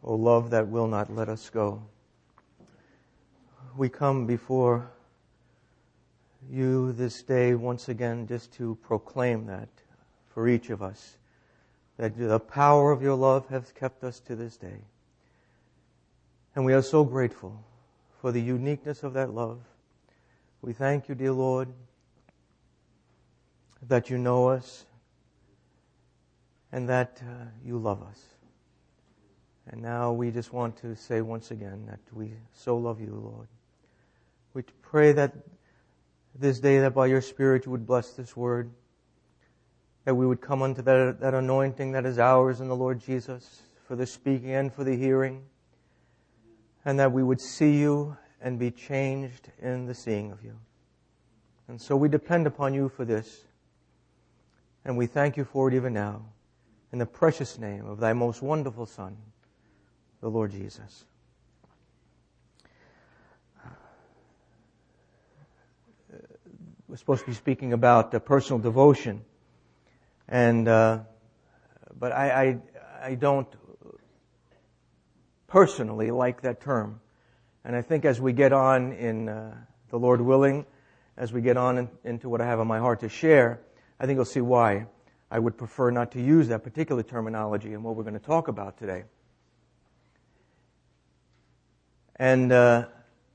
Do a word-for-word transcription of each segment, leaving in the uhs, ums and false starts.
O love that will not let us go. We come before you this day once again just to proclaim that for each of us, that the power of your love has kept us to this day. And we are so grateful for the uniqueness of that love. We thank you, dear Lord, that you know us and that uh, you love us. And now we just want to say once again that we so love you, Lord. We pray that this day that by your Spirit you would bless this word, that we would come unto that, that anointing that is ours in the Lord Jesus for the speaking and for the hearing, and that we would see you and be changed in the seeing of you. And so we depend upon you for this, and we thank you for it even now, in the precious name of thy most wonderful Son, the Lord Jesus. We're supposed to be speaking about uh, personal devotion, and uh, but I, I I don't personally like that term, and I think as we get on in uh, the Lord willing, as we get on in, into what I have on my heart to share, I think you'll see why I would prefer not to use that particular terminology in what we're going to talk about today. And uh,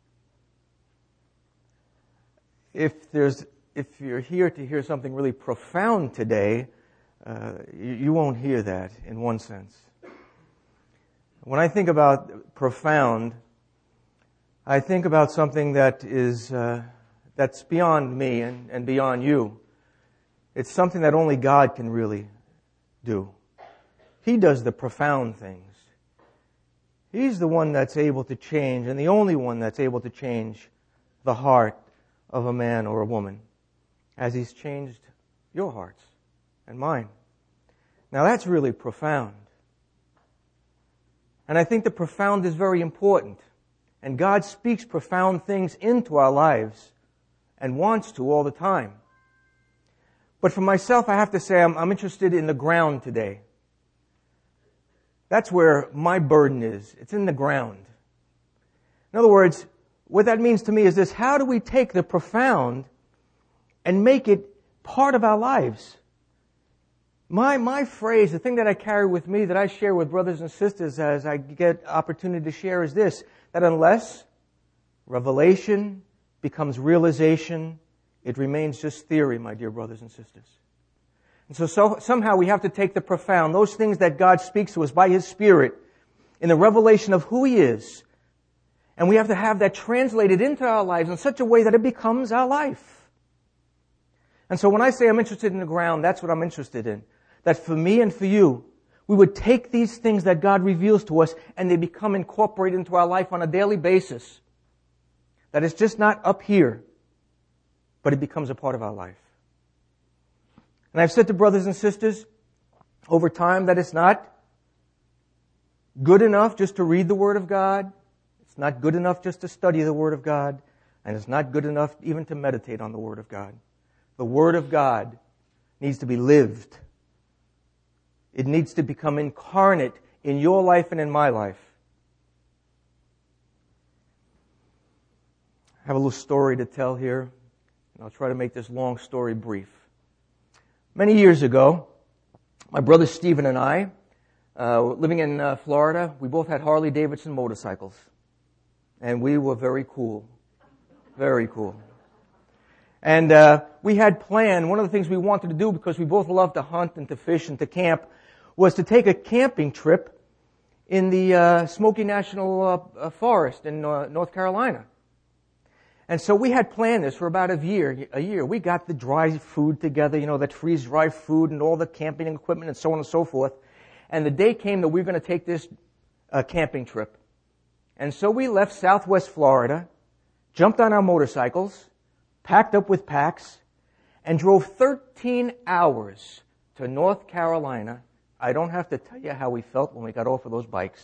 if there's, if you're here to hear something really profound today, uh, you, you won't hear that in one sense. When I think about profound, I think about something that is uh, that's beyond me and, and beyond you. It's something that only God can really do. He does the profound things. He's the one that's able to change, and the only one that's able to change the heart of a man or a woman, as He's changed your hearts and mine. Now that's really profound. And I think the profound is very important. And God speaks profound things into our lives and wants to all the time. But for myself, I have to say I'm, I'm interested in the ground today. That's where my burden is. It's in the ground. In other words, what that means to me is this: how do we take the profound and make it part of our lives? My, my phrase, the thing that I carry with me, that I share with brothers and sisters as I get opportunity to share, is this: that unless revelation becomes realization, it remains just theory, my dear brothers and sisters. And so, so somehow we have to take the profound, those things that God speaks to us by His Spirit in the revelation of who He is, and we have to have that translated into our lives in such a way that it becomes our life. And so when I say I'm interested in the ground, that's what I'm interested in. That for me and for you, we would take these things that God reveals to us and they become incorporated into our life on a daily basis. That it's just not up here, but it becomes a part of our life. And I've said to brothers and sisters over time that it's not good enough just to read the Word of God. It's not good enough just to study the Word of God. And it's not good enough even to meditate on the Word of God. The Word of God needs to be lived. It needs to become incarnate in your life and in my life. I have a little story to tell here, and I'll try to make this long story brief. Many years ago, my brother Stephen and I, uh, living in uh, Florida, we both had Harley Davidson motorcycles. And we were very cool. Very cool. And uh, we had planned, one of the things we wanted to do, because we both loved to hunt and to fish and to camp, was to take a camping trip in the uh, Smoky National uh, Forest in uh, North Carolina. And so we had planned this for about a year. A year. We got the dry food together, you know, that freeze-dry food and all the camping equipment and so on and so forth. And the day came that we were going to take this uh, camping trip. And so we left Southwest Florida, jumped on our motorcycles, packed up with packs, and drove thirteen hours to North Carolina. I don't have to tell you how we felt when we got off of those bikes.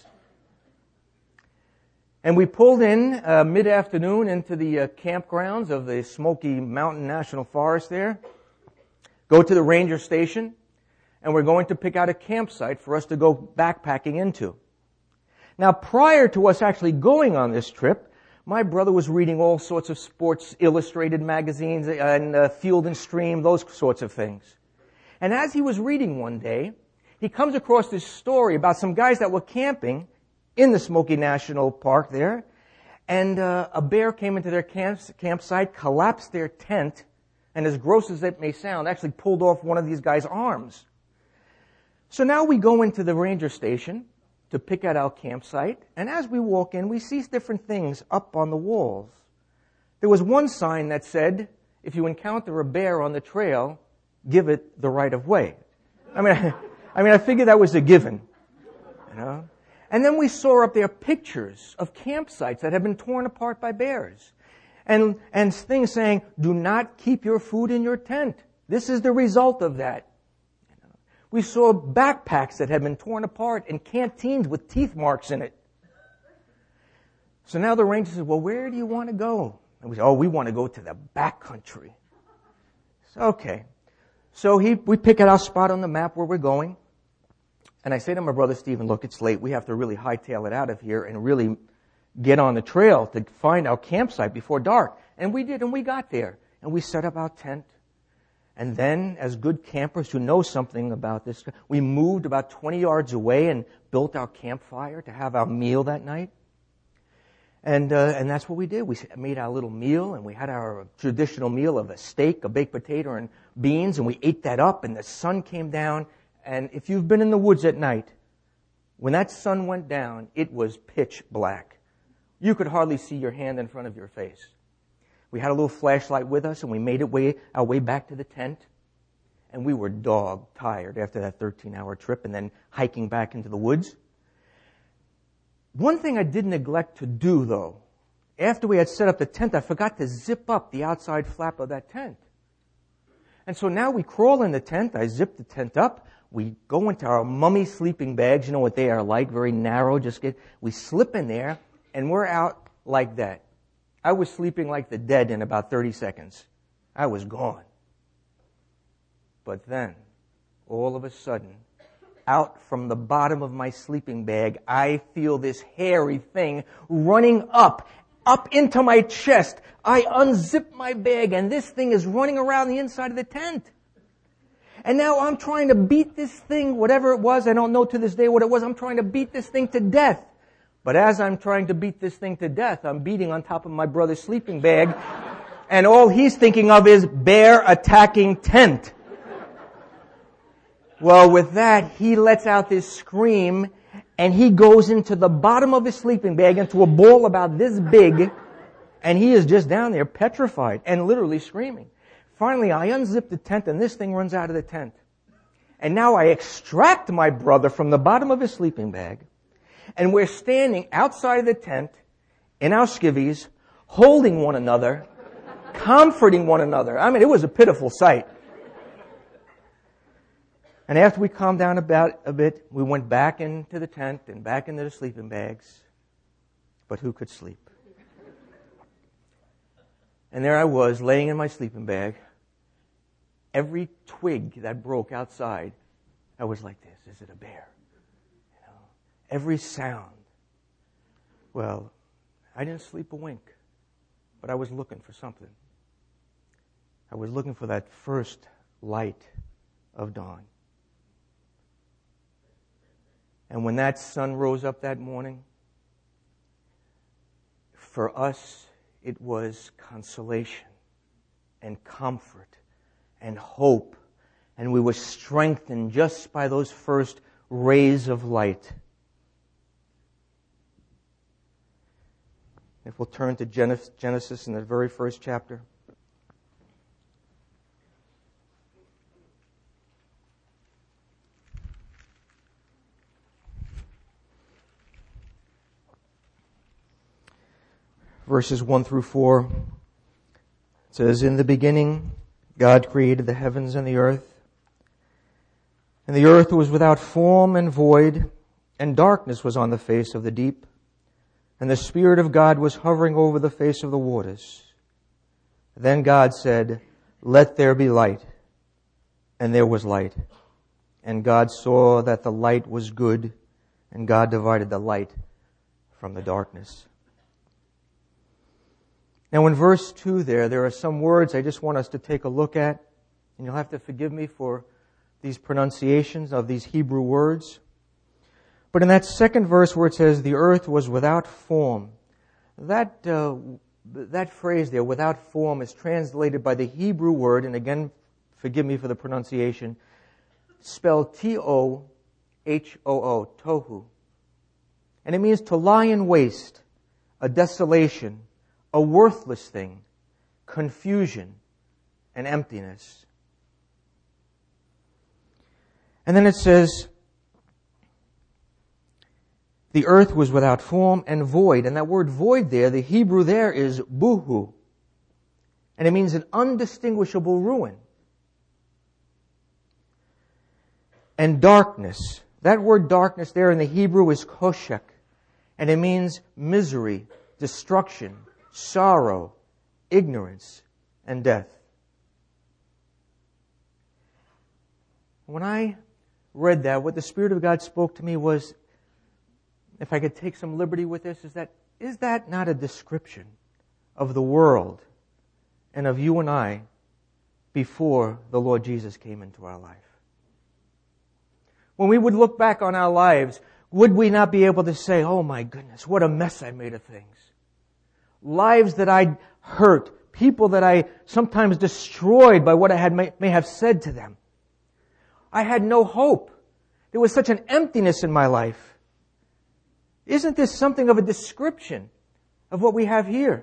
And we pulled in uh, mid-afternoon into the uh, campgrounds of the Smoky Mountain National Forest there, go to the ranger station, and we're going to pick out a campsite for us to go backpacking into. Now, prior to us actually going on this trip, my brother was reading all sorts of Sports Illustrated magazines and uh, Field and Stream, those sorts of things. And as he was reading one day, he comes across this story about some guys that were camping in the Smoky National Park there, and uh, a bear came into their camp, campsite, collapsed their tent, and as gross as it may sound, actually pulled off one of these guys' arms. So now we go into the ranger station to pick out our campsite, and as we walk in, we see different things up on the walls. There was one sign that said, if you encounter a bear on the trail, give it the right of way. I mean, I, I mean, I figured that was a given, you know. And then we saw up there pictures of campsites that had been torn apart by bears, and and things saying, "Do not keep your food in your tent. This is the result of that." You know. We saw backpacks that had been torn apart and canteens with teeth marks in it. So now the ranger says, "Well, where do you want to go?" And we say, "Oh, we want to go to the back country." So, okay. So he, we pick out our spot on the map where we're going. And I say to my brother Stephen, look, it's late. We have to really hightail it out of here and really get on the trail to find our campsite before dark. And we did, and we got there. And we set up our tent. And then, as good campers who know something about this, we moved about twenty yards away and built our campfire to have our meal that night. And uh, and that's what we did. We made our little meal, and we had our traditional meal of a steak, a baked potato, and beans, and we ate that up, and the sun came down. And if you've been in the woods at night, when that sun went down, it was pitch black. You could hardly see your hand in front of your face. We had a little flashlight with us, and we made it way, our way back to the tent. And we were dog tired after that thirteen-hour trip and then hiking back into the woods. One thing I did neglect to do, though, after we had set up the tent, I forgot to zip up the outside flap of that tent. And so now we crawl in the tent. I zip the tent up. We go into our mummy sleeping bags. You know what they are like, very narrow. Just get, we slip in there, and we're out like that. I was sleeping like the dead in about thirty seconds. I was gone. But then, all of a sudden, out from the bottom of my sleeping bag, I feel this hairy thing running up, up into my chest. I unzip my bag, and this thing is running around the inside of the tent. And now I'm trying to beat this thing, whatever it was, I don't know to this day what it was, I'm trying to beat this thing to death. But as I'm trying to beat this thing to death, I'm beating on top of my brother's sleeping bag, and all he's thinking of is bear attacking tent. Well, with that, he lets out this scream, and he goes into the bottom of his sleeping bag, into a ball about this big, and he is just down there petrified and literally screaming. Finally, I unzip the tent, and this thing runs out of the tent. And now I extract my brother from the bottom of his sleeping bag, and we're standing outside of the tent in our skivvies, holding one another, comforting one another. I mean, it was a pitiful sight. And after we calmed down about a bit, we went back into the tent and back into the sleeping bags. But who could sleep? And there I was, laying in my sleeping bag. Every twig that broke outside, I was like this. Is it a bear? You know, every sound. Well, I didn't sleep a wink, but I was looking for something. I was looking for that first light of dawn. And when that sun rose up that morning, for us, it was consolation and comfort and hope. And we were strengthened just by those first rays of light. If we'll turn to Genesis in the very first chapter. Verses one through four. It says, "In the beginning, God created the heavens and the earth. And the earth was without form and void, and darkness was on the face of the deep. And the Spirit of God was hovering over the face of the waters. Then God said, 'Let there be light.' And there was light. And God saw that the light was good, and God divided the light from the darkness. Now in verse two there, there are some words I just want us to take a look at. And you'll have to forgive me for these pronunciations of these Hebrew words. But in that second verse where it says, the earth was without form, that uh, that phrase there, without form, is translated by the Hebrew word, and again, forgive me for the pronunciation, spelled T O H O O, tohu. And it means to lie in waste, a desolation, a worthless thing, confusion, and emptiness. And then it says, the earth was without form and void. And that word void there, the Hebrew there is buhu. And it means an undistinguishable ruin. And darkness. That word darkness there in the Hebrew is koshek. And it means misery, destruction, sorrow, ignorance, and death. When I read that, what the Spirit of God spoke to me was, if I could take some liberty with this, is that, is that not a description of the world and of you and I before the Lord Jesus came into our life? When we would look back on our lives, would we not be able to say, oh my goodness, what a mess I made of things. Lives that I hurt, people that I sometimes destroyed by what I had may, may have said to them. I had no hope. There was such an emptiness in my life. Isn't this something of a description of what we have here?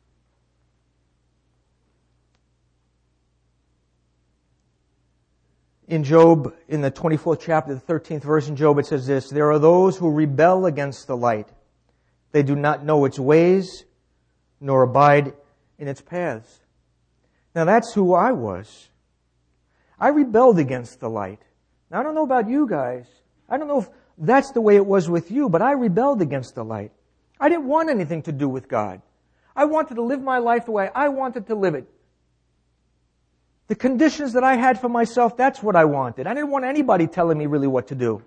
In Job, in the twenty-fourth chapter, the thirteenth verse in Job, it says this, there are those who rebel against the light. They do not know its ways, nor abide in its paths. Now that's who I was. I rebelled against the light. Now I don't know about you guys. I don't know if that's the way it was with you, but I rebelled against the light. I didn't want anything to do with God. I wanted to live my life the way I wanted to live it. The conditions that I had for myself, that's what I wanted. I didn't want anybody telling me really what to do.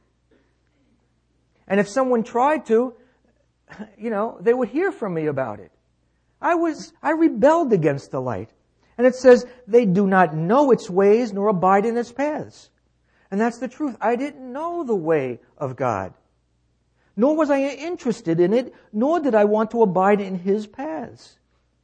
And if someone tried to, you know, they would hear from me about it. I was, I rebelled against the light. And it says, they do not know its ways nor abide in its paths. And that's the truth. I didn't know the way of God. Nor was I interested in it, nor did I want to abide in His paths.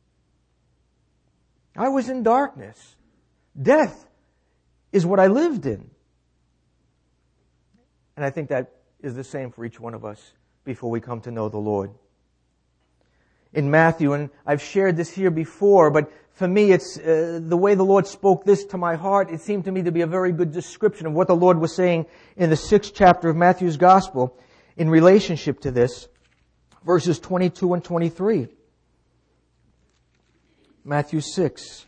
I was in darkness. Death is what I lived in. And I think that is the same for each one of us before we come to know the Lord. In Matthew, and I've shared this here before, but for me, it's uh, the way the Lord spoke this to my heart. It seemed to me to be a very good description of what the Lord was saying in the sixth chapter of Matthew's Gospel in relationship to this, verses twenty-two and twenty-three. Matthew six.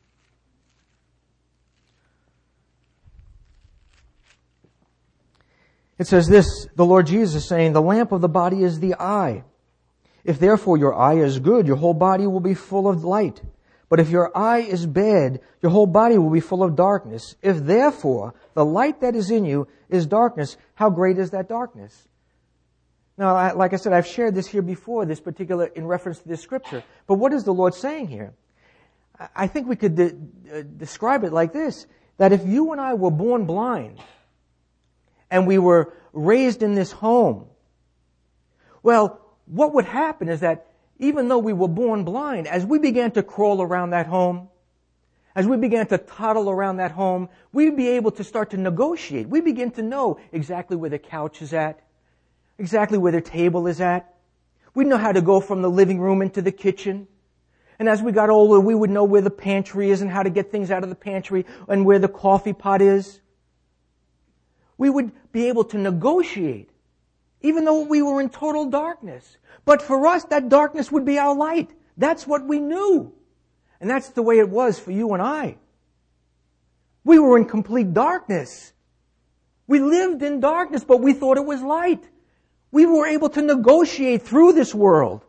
It says this, the Lord Jesus saying, the lamp of the body is the eye. If therefore your eye is good, your whole body will be full of light. But if your eye is bad, your whole body will be full of darkness. If therefore the light that is in you is darkness, how great is that darkness? Now, I, like I said, I've shared this here before, this particular, in reference to this scripture. But what is the Lord saying here? I think we could de- uh, describe it like this, that if you and I were born blind, and we were raised in this home, well, what would happen is that even though we were born blind, as we began to crawl around that home, as we began to toddle around that home, we'd be able to start to negotiate. We begin to know exactly where the couch is at, exactly where the table is at. We'd know how to go from the living room into the kitchen. And as we got older, we would know where the pantry is and how to get things out of the pantry and where the coffee pot is. We would be able to negotiate, even though we were in total darkness. But for us, that darkness would be our light. That's what we knew. And that's the way it was for you and I. We were in complete darkness. We lived in darkness, but we thought it was light. We were able to negotiate through this world.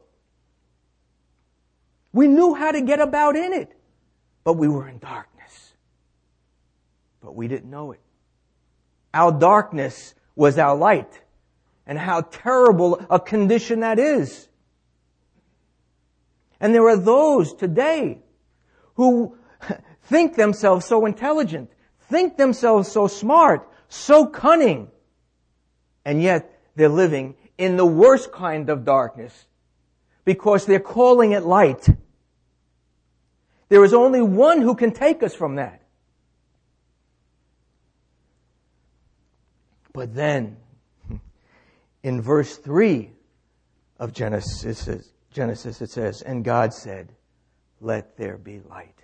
We knew how to get about in it, but we were in darkness. But we didn't know it. Our darkness was our light. and how terrible a condition that is. And there are those today who think themselves so intelligent, think themselves so smart, so cunning, and yet they're living in the worst kind of darkness because they're calling it light. There is only one who can take us from that. But then, in verse three of Genesis, Genesis it says, and God said, let there be light.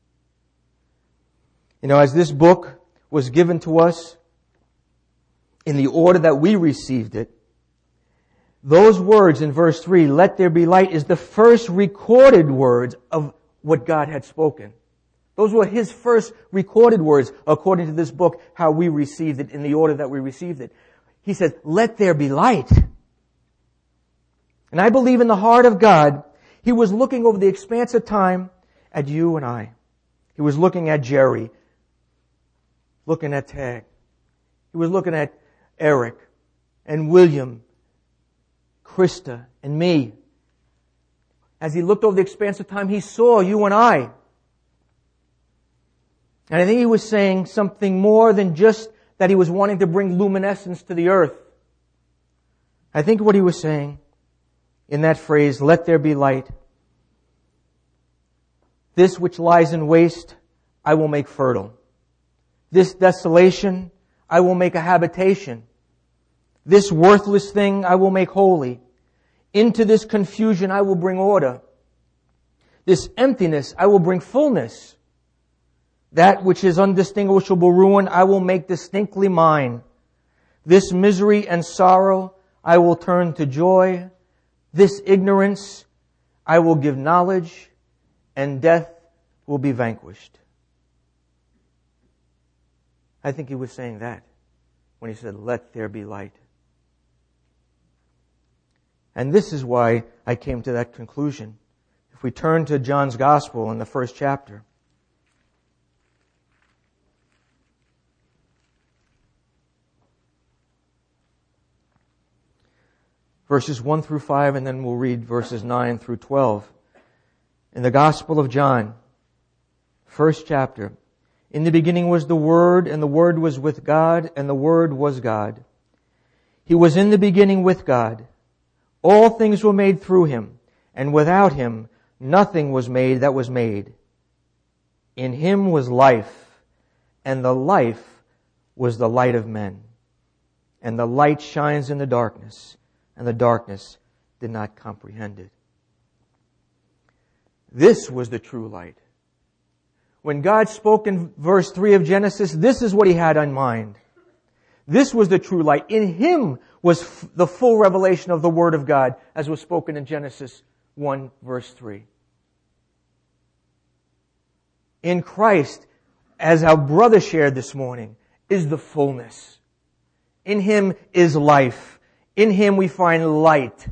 You know, as this book was given to us in the order that we received it, those words in verse three, let there be light, is the first recorded words of what God had spoken. Those were His first recorded words according to this book, how we received it in the order that we received it. He said, let there be light. And I believe in the heart of God, He was looking over the expanse of time at you and I. He was looking at Jerry, looking at Tag. He was looking at Eric and William, Krista and me. As He looked over the expanse of time, He saw you and I. And I think He was saying something more than just that He was wanting to bring luminescence to the earth. I think what He was saying in that phrase, let there be light. This which lies in waste, I will make fertile. This desolation, I will make a habitation. This worthless thing, I will make holy. Into this confusion, I will bring order. This emptiness, I will bring fullness. That which is undistinguishable ruin, I will make distinctly mine. This misery and sorrow, I will turn to joy. This ignorance, I will give knowledge, and death will be vanquished. I think He was saying that when He said, let there be light. And this is why I came to that conclusion. If we turn to John's Gospel in the first chapter, verses one through five, and then we'll read verses nine through twelve. In the Gospel of John, first chapter, in the beginning was the Word, and the Word was with God, and the Word was God. He was in the beginning with God. All things were made through Him, and without Him nothing was made that was made. In Him was life, and the life was the light of men. And the light shines in the darkness, and the darkness did not comprehend it. This was the true light. When God spoke in verse three of Genesis, this is what He had in mind. This was the true light. In Him was f- the full revelation of the Word of God, as was spoken in Genesis one, verse three. In Christ, as our brother shared this morning, is the fullness. In Him is life. In Him we find light.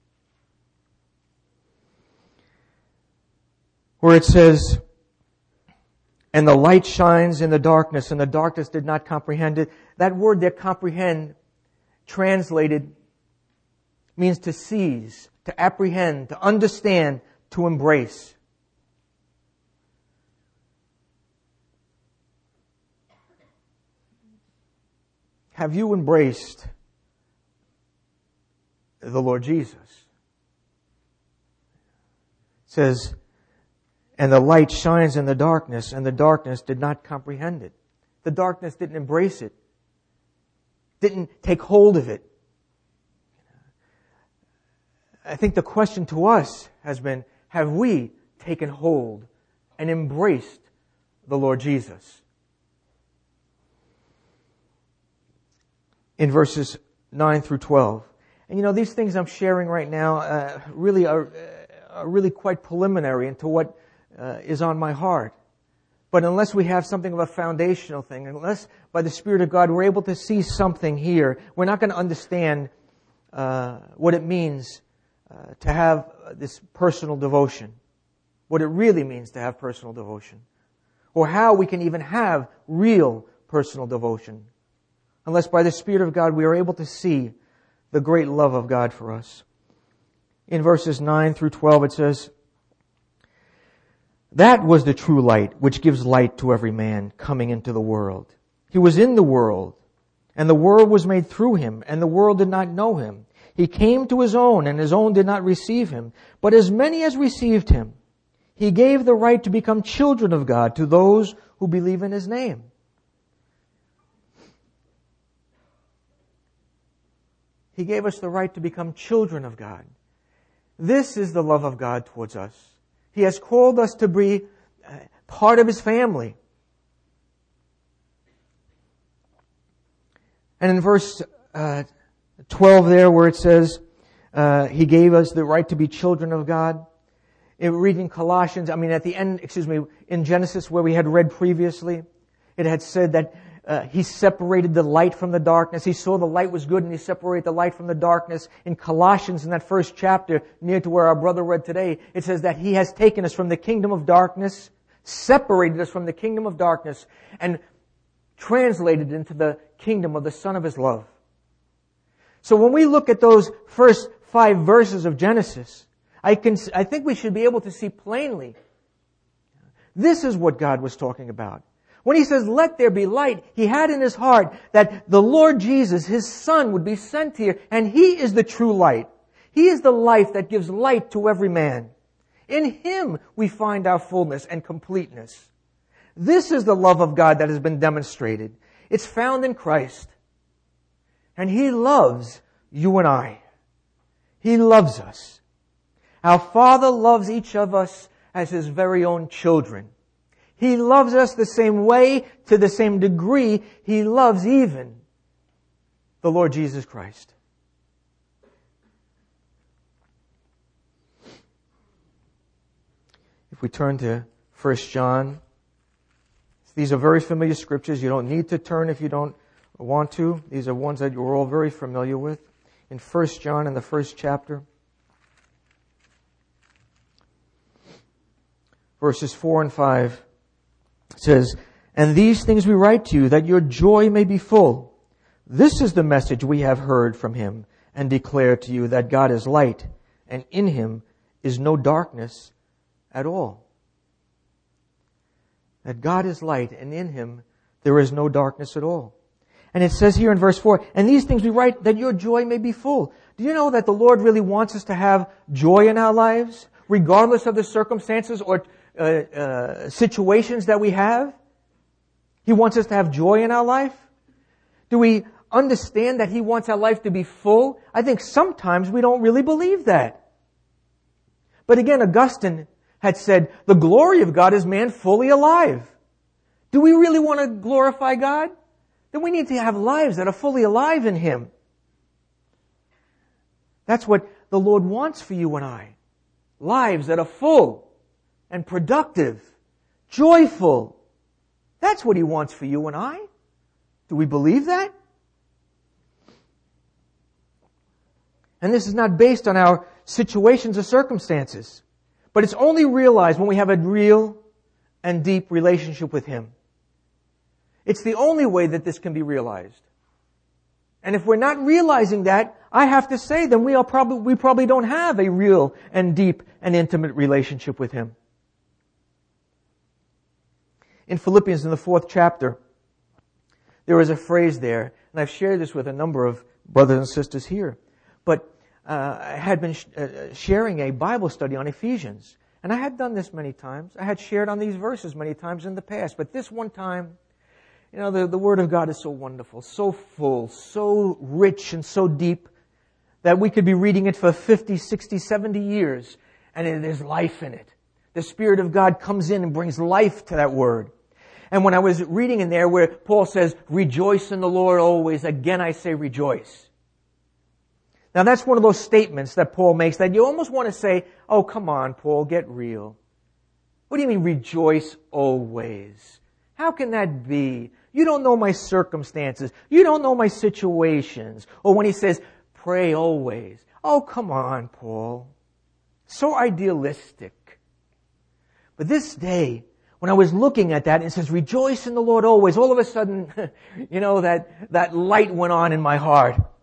Where it says, and the light shines in the darkness, and the darkness did not comprehend it. That word there, comprehend, translated, means to seize, to apprehend, to understand, to embrace. Have you embraced the Lord Jesus? It says, and the light shines in the darkness, and the darkness did not comprehend it. The darkness didn't embrace it, didn't take hold of it. I think the question to us has been, have we taken hold and embraced the Lord Jesus? In verses nine through twelve. And you know, these things I'm sharing right now uh, really are, uh, are really quite preliminary into what uh, is on my heart. But unless we have something of a foundational thing, unless by the Spirit of God we're able to see something here, we're not going to understand uh, what it means uh, to have this personal devotion, what it really means to have personal devotion, or how we can even have real personal devotion. Unless by the Spirit of God we are able to see the great love of God for us. In verses nine through twelve it says, "That was the true light, which gives light to every man coming into the world. He was in the world, and the world was made through him, and the world did not know him. He came to his own, and his own did not receive him. But as many as received him, he gave the right to become children of God to those who believe in his name." He gave us the right to become children of God. This is the love of God towards us. He has called us to be part of his family. And in verse uh, twelve there where it says, uh, he gave us the right to be children of God. In reading Colossians, I mean at the end, excuse me, in Genesis where we had read previously, it had said that uh, he separated the light from the darkness. He saw the light was good and he separated the light from the darkness. In Colossians, in that first chapter, near to where our brother read today, it says that he has taken us from the kingdom of darkness, separated us from the kingdom of darkness, and translated into the kingdom of the Son of his love. So when we look at those first five verses of Genesis, I can, I think we should be able to see plainly, this is what God was talking about. When he says, "Let there be light," he had in his heart that the Lord Jesus, his Son, would be sent here, and he is the true light. He is the life that gives light to every man. In him we find our fullness and completeness. This is the love of God that has been demonstrated. It's found in Christ. And he loves you and I. He loves us. Our Father loves each of us as his very own children. He loves us the same way, to the same degree, he loves even the Lord Jesus Christ. If we turn to First John, these are very familiar scriptures. You don't need to turn if you don't want to. These are ones that you're all very familiar with. In First John, in the first chapter, verses four and five, it says, "And these things we write to you, that your joy may be full. This is the message we have heard from him and declare to you, that God is light, and in him is no darkness at all." That God is light, and in him there is no darkness at all. And it says here in verse four, "And these things we write, that your joy may be full." Do you know that the Lord really wants us to have joy in our lives, regardless of the circumstances or uh, uh, situations that we have? He wants us to have joy in our life. Do we understand that he wants our life to be full? I think sometimes we don't really believe that. But again, Augustine had said, the glory of God is man fully alive. Do we really want to glorify God? Then we need to have lives that are fully alive in him. That's what the Lord wants for you and I. Lives that are full and productive, joyful. That's what he wants for you and I. Do we believe that? And this is not based on our situations or circumstances, but it's only realized when we have a real and deep relationship with him. It's the only way that this can be realized. And if we're not realizing that, I have to say, then we are probably, we probably don't have a real and deep and intimate relationship with him. In Philippians, in the fourth chapter, there is a phrase there, and I've shared this with a number of brothers and sisters here, but uh, I had been sh- uh, sharing a Bible study on Ephesians, and I had done this many times. I had shared on these verses many times in the past, but this one time, you know, the, the Word of God is so wonderful, so full, so rich and so deep that we could be reading it for fifty, sixty, seventy years and there's life in it. The Spirit of God comes in and brings life to that Word. And when I was reading in there where Paul says, "Rejoice in the Lord always," again I say rejoice. Now that's one of those statements that Paul makes that you almost want to say, "Oh, come on, Paul, get real. What do you mean rejoice always? How can that be? You don't know my circumstances. You don't know my situations." Or when he says, "Pray always." Oh, come on, Paul. So idealistic. But this day, when I was looking at that, and it says, "Rejoice in the Lord always," all of a sudden, you know, that, that light went on in my heart.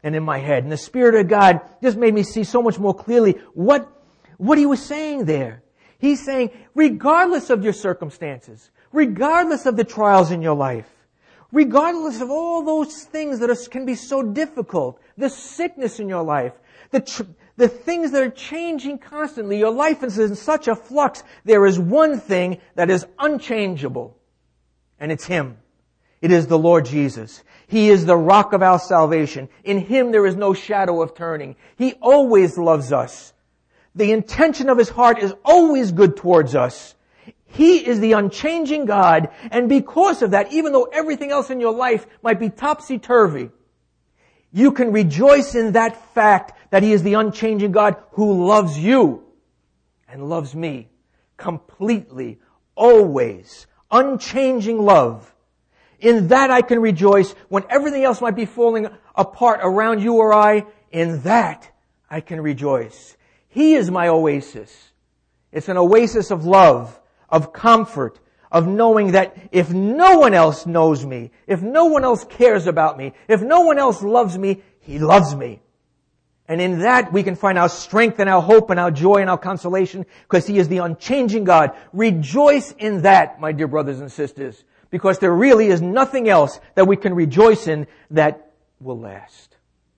and in my head. And the Spirit of God just made me see so much more clearly what, what He was saying there. He's saying, regardless of your circumstances, regardless of the trials in your life, regardless of all those things that are, can be so difficult, the sickness in your life, the tr- the things that are changing constantly, your life is in such a flux, there is one thing that is unchangeable, and it's Him. It is the Lord Jesus. He is the rock of our salvation. In Him there is no shadow of turning. He always loves us. The intention of His heart is always good towards us. He is the unchanging God, and because of that, even though everything else in your life might be topsy-turvy, you can rejoice in that fact that He is the unchanging God who loves you and loves me completely, always, unchanging love. In that I can rejoice when everything else might be falling apart around you or I. In that I can rejoice. He is my oasis. It's an oasis of love, of comfort, of knowing that if no one else knows me, if no one else cares about me, if no one else loves me, He loves me. And in that we can find our strength and our hope and our joy and our consolation because He is the unchanging God. Rejoice in that, my dear brothers and sisters, because there really is nothing else that we can rejoice in that will last.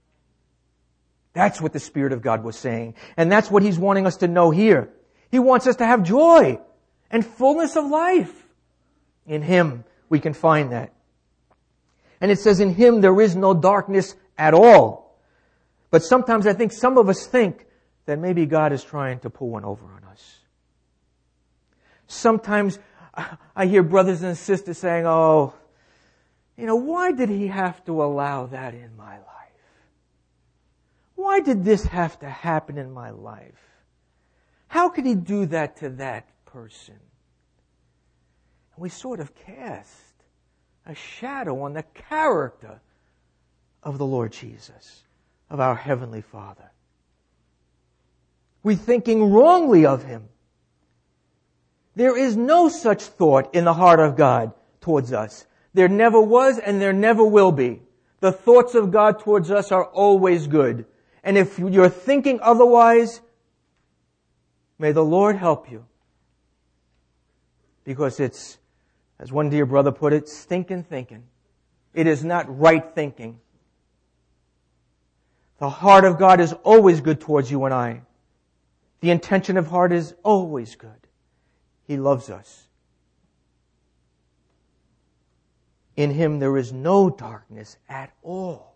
That's what the Spirit of God was saying. And that's what He's wanting us to know here. He wants us to have joy and fullness of life. In Him we can find that. And it says in Him there is no darkness at all. But sometimes I think some of us think that maybe God is trying to pull one over on us. Sometimes I hear brothers and sisters saying, oh, you know, why did He have to allow that in my life? Why did this have to happen in my life? How could He do that to that person? And we sort of cast a shadow on the character of the Lord Jesus, of our Heavenly Father. We're thinking wrongly of Him. There is no such thought in the heart of God towards us. There never was and there never will be. The thoughts of God towards us are always good. And if you're thinking otherwise, may the Lord help you. Because it's, as one dear brother put it, stinking thinking. It is not right thinking. The heart of God is always good towards you and I. The intention of heart is always good. He loves us. In Him there is no darkness at all.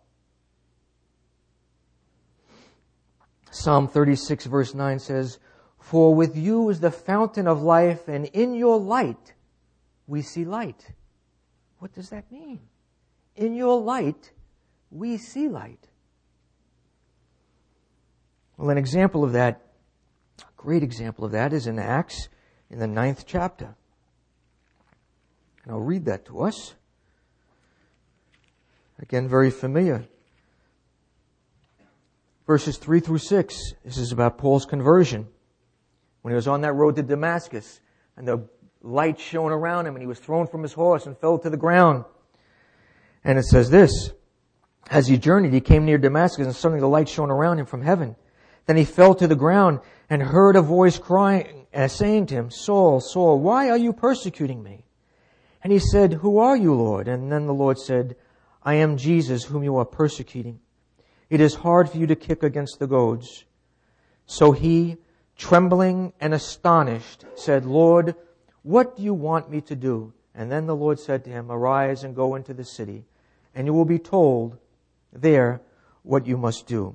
Psalm thirty-six verse nine says, for with you is the fountain of life, and in your light we see light. What does that mean? In your light we see light. Well, an example of that, a great example of that is in Acts in the ninth chapter. And I'll read that to us. Again, very familiar. Verses three through six. This is about Paul's conversion. When he was on that road to Damascus, and the light shone around him, and he was thrown from his horse and fell to the ground. And it says this, as he journeyed, he came near Damascus, and suddenly the light shone around him from heaven. Then he fell to the ground and heard a voice crying and saying to him, Saul, Saul, why are you persecuting me? And he said, who are you, Lord? And then the Lord said, I am Jesus whom you are persecuting. It is hard for you to kick against the goads. So he, trembling and astonished, said, Lord, what do you want me to do? And then the Lord said to him, arise and go into the city, and you will be told there what you must do.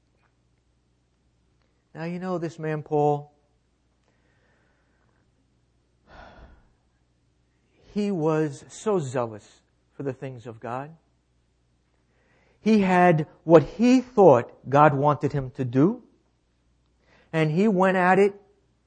Now, you know this man, Paul, he was so zealous for the things of God. He had what he thought God wanted him to do, and he went at it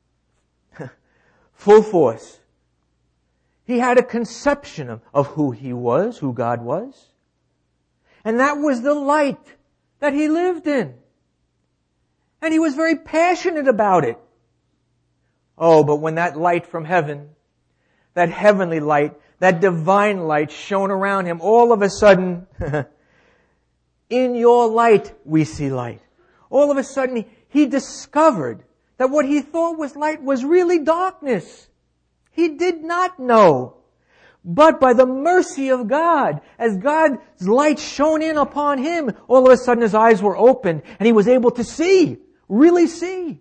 full force. He had a conception of, of who he was, who God was. And that was the light that he lived in. And he was very passionate about it. Oh, but when that light from heaven, that heavenly light, that divine light shone around him, all of a sudden, In your light we see light. All of a sudden he discovered that what he thought was light was really darkness. He did not know. But by the mercy of God, as God's light shone in upon him, all of a sudden his eyes were opened and he was able to see, really see.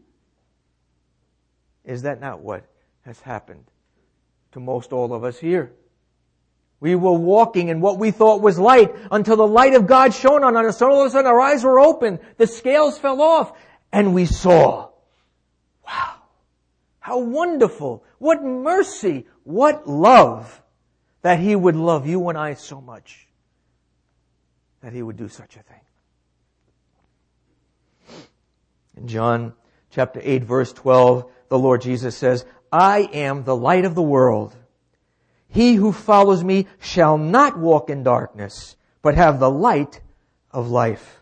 Is that not what has happened to most all of us here? We were walking in what we thought was light until the light of God shone on us. So all of a sudden our eyes were open, the scales fell off, and we saw. Wow. How wonderful. What mercy. What love. That he would love you and I so much that he would do such a thing. In John chapter eight, verse twelve, the Lord Jesus says, I am the light of the world. He who follows me shall not walk in darkness, but have the light of life.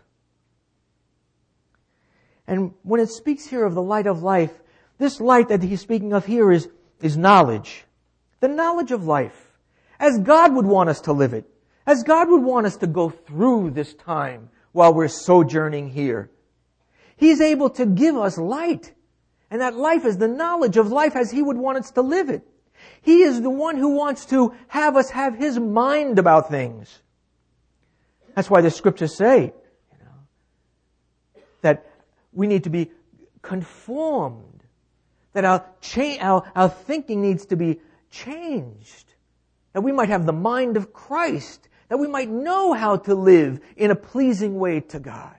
And when it speaks here of the light of life, this light that he's speaking of here is, is knowledge. The knowledge of life. As God would want us to live it. As God would want us to go through this time while we're sojourning here. He's able to give us light. And that life is the knowledge of life as He would want us to live it. He is the one who wants to have us have His mind about things. That's why the scriptures say, you know, that we need to be conformed. That our, cha- our, our thinking needs to be changed. That we might have the mind of Christ. That we might know how to live in a pleasing way to God.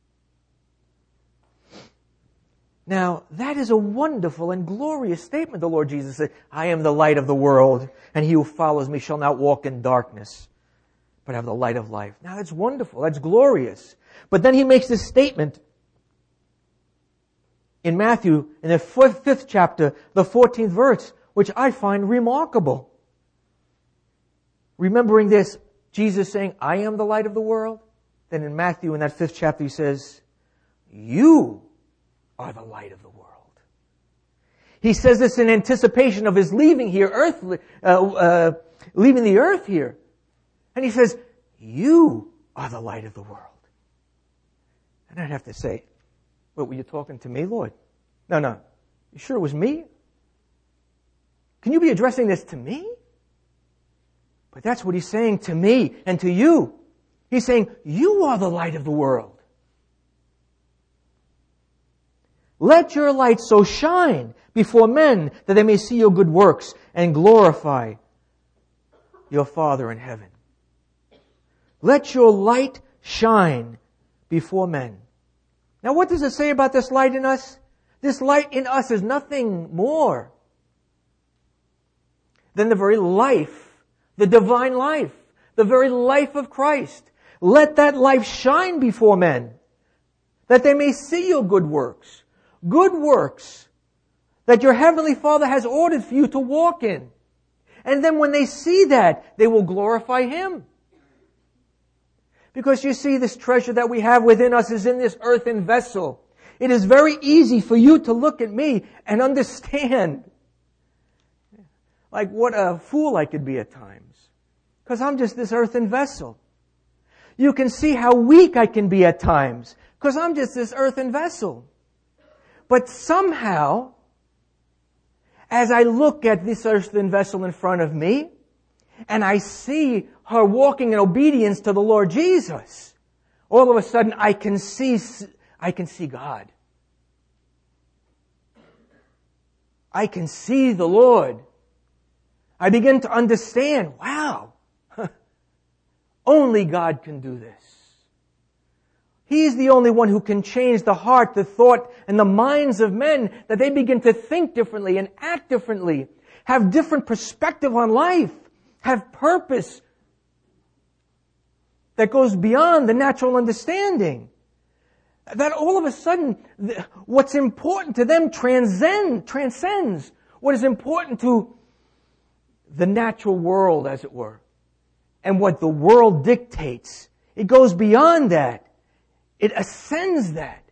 Now, that is a wonderful and glorious statement. The Lord Jesus said, I am the light of the world, and he who follows me shall not walk in darkness, but have the light of life. Now, that's wonderful. That's glorious. But then he makes this statement in Matthew, in the fifth chapter, the fourteenth verse, which I find remarkable. Remembering this, Jesus saying, I am the light of the world. Then in Matthew, in that fifth chapter, he says, you are the light of the world. He says this in anticipation of his leaving here, earth, uh, uh, leaving the earth here. And he says, you are the light of the world. And I'd have to say, what, were you talking to me, Lord? No, no. You sure it was me? Can you be addressing this to me? But that's what he's saying to me and to you. He's saying, you are the light of the world. Let your light so shine before men that they may see your good works and glorify your Father in heaven. Let your light shine before men. Now what does it say about this light in us? This light in us is nothing more than the very life, the divine life, the very life of Christ. Let that life shine before men, that they may see your good works. Good works that your Heavenly Father has ordered for you to walk in. And then when they see that, they will glorify Him. Because you see, this treasure that we have within us is in this earthen vessel. It is very easy for you to look at me and understand like what a fool I could be at times. Because I'm just this earthen vessel. You can see how weak I can be at times. Because I'm just this earthen vessel. But somehow, as I look at this earthen vessel in front of me, and I see her walking in obedience to the Lord Jesus, all of a sudden I can see, I can see God. I can see the Lord. I begin to understand, wow, only God can do this. He's the only one who can change the heart, the thought, and the minds of men, that they begin to think differently and act differently, have different perspective on life, have purpose that goes beyond the natural understanding. That all of a sudden, what's important to them transcend, transcends what is important to the natural world, as it were. And what the world dictates. It goes beyond that. It ascends that.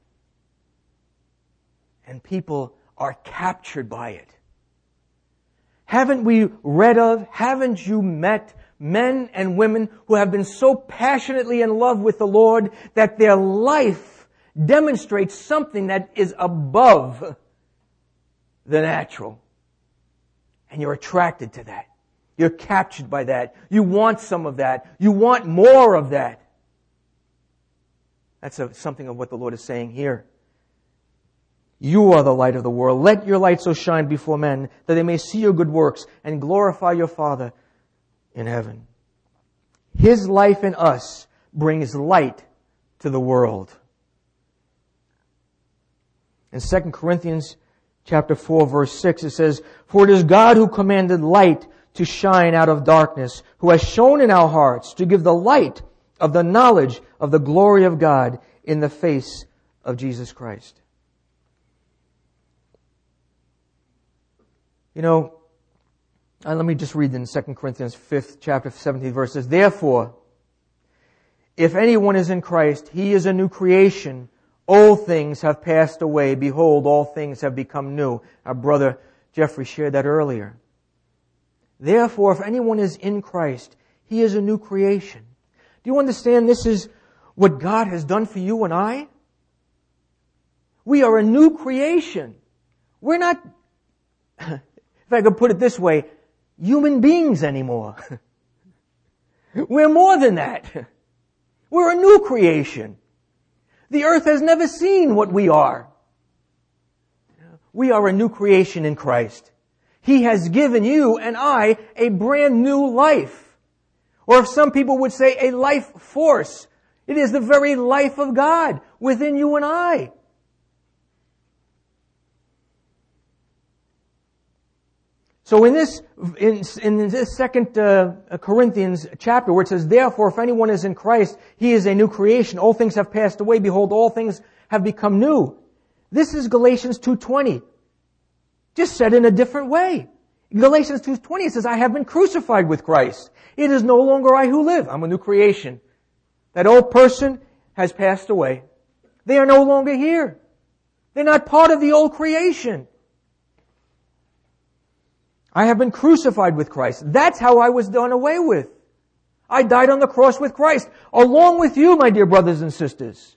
And people are captured by it. Haven't we read of, haven't you met Men and women who have been so passionately in love with the Lord that their life demonstrates something that is above the natural. And you're attracted to that. You're captured by that. You want some of that. You want more of that. That's a, something of what the Lord is saying here. You are the light of the world. Let your light so shine before men that they may see your good works and glorify your Father in heaven. His life in us brings light to the world. In Second Corinthians chapter four, verse six, it says, "For it is God who commanded light to shine out of darkness, who has shown in our hearts to give the light of the knowledge of the glory of God in the face of Jesus Christ." You know, and let me just read in Second Corinthians fifth chapter seventeen verses. "Therefore, if anyone is in Christ, he is a new creation. Old things have passed away. Behold, all things have become new." Our brother Jeffrey shared that earlier. Therefore, if anyone is in Christ, he is a new creation. Do you understand this is what God has done for you and I? We are a new creation. We're not, if I could put it this way, human beings anymore. We're more than that. We're a new creation. The earth has never seen what we are. We are a new creation in Christ. He has given you and I a brand new life. Or if some people would say a life force, it is the very life of God within you and I. So in this, in, in this second uh, Corinthians chapter where it says, "Therefore, if anyone is in Christ, he is a new creation. All things have passed away. Behold, all things have become new." This is Galatians two twenty. Just said in a different way. In Galatians two twenty it says, "I have been crucified with Christ. It is no longer I who live." I'm a new creation. That old person has passed away. They are no longer here. They're not part of the old creation. I have been crucified with Christ. That's how I was done away with. I died on the cross with Christ, along with you, my dear brothers and sisters.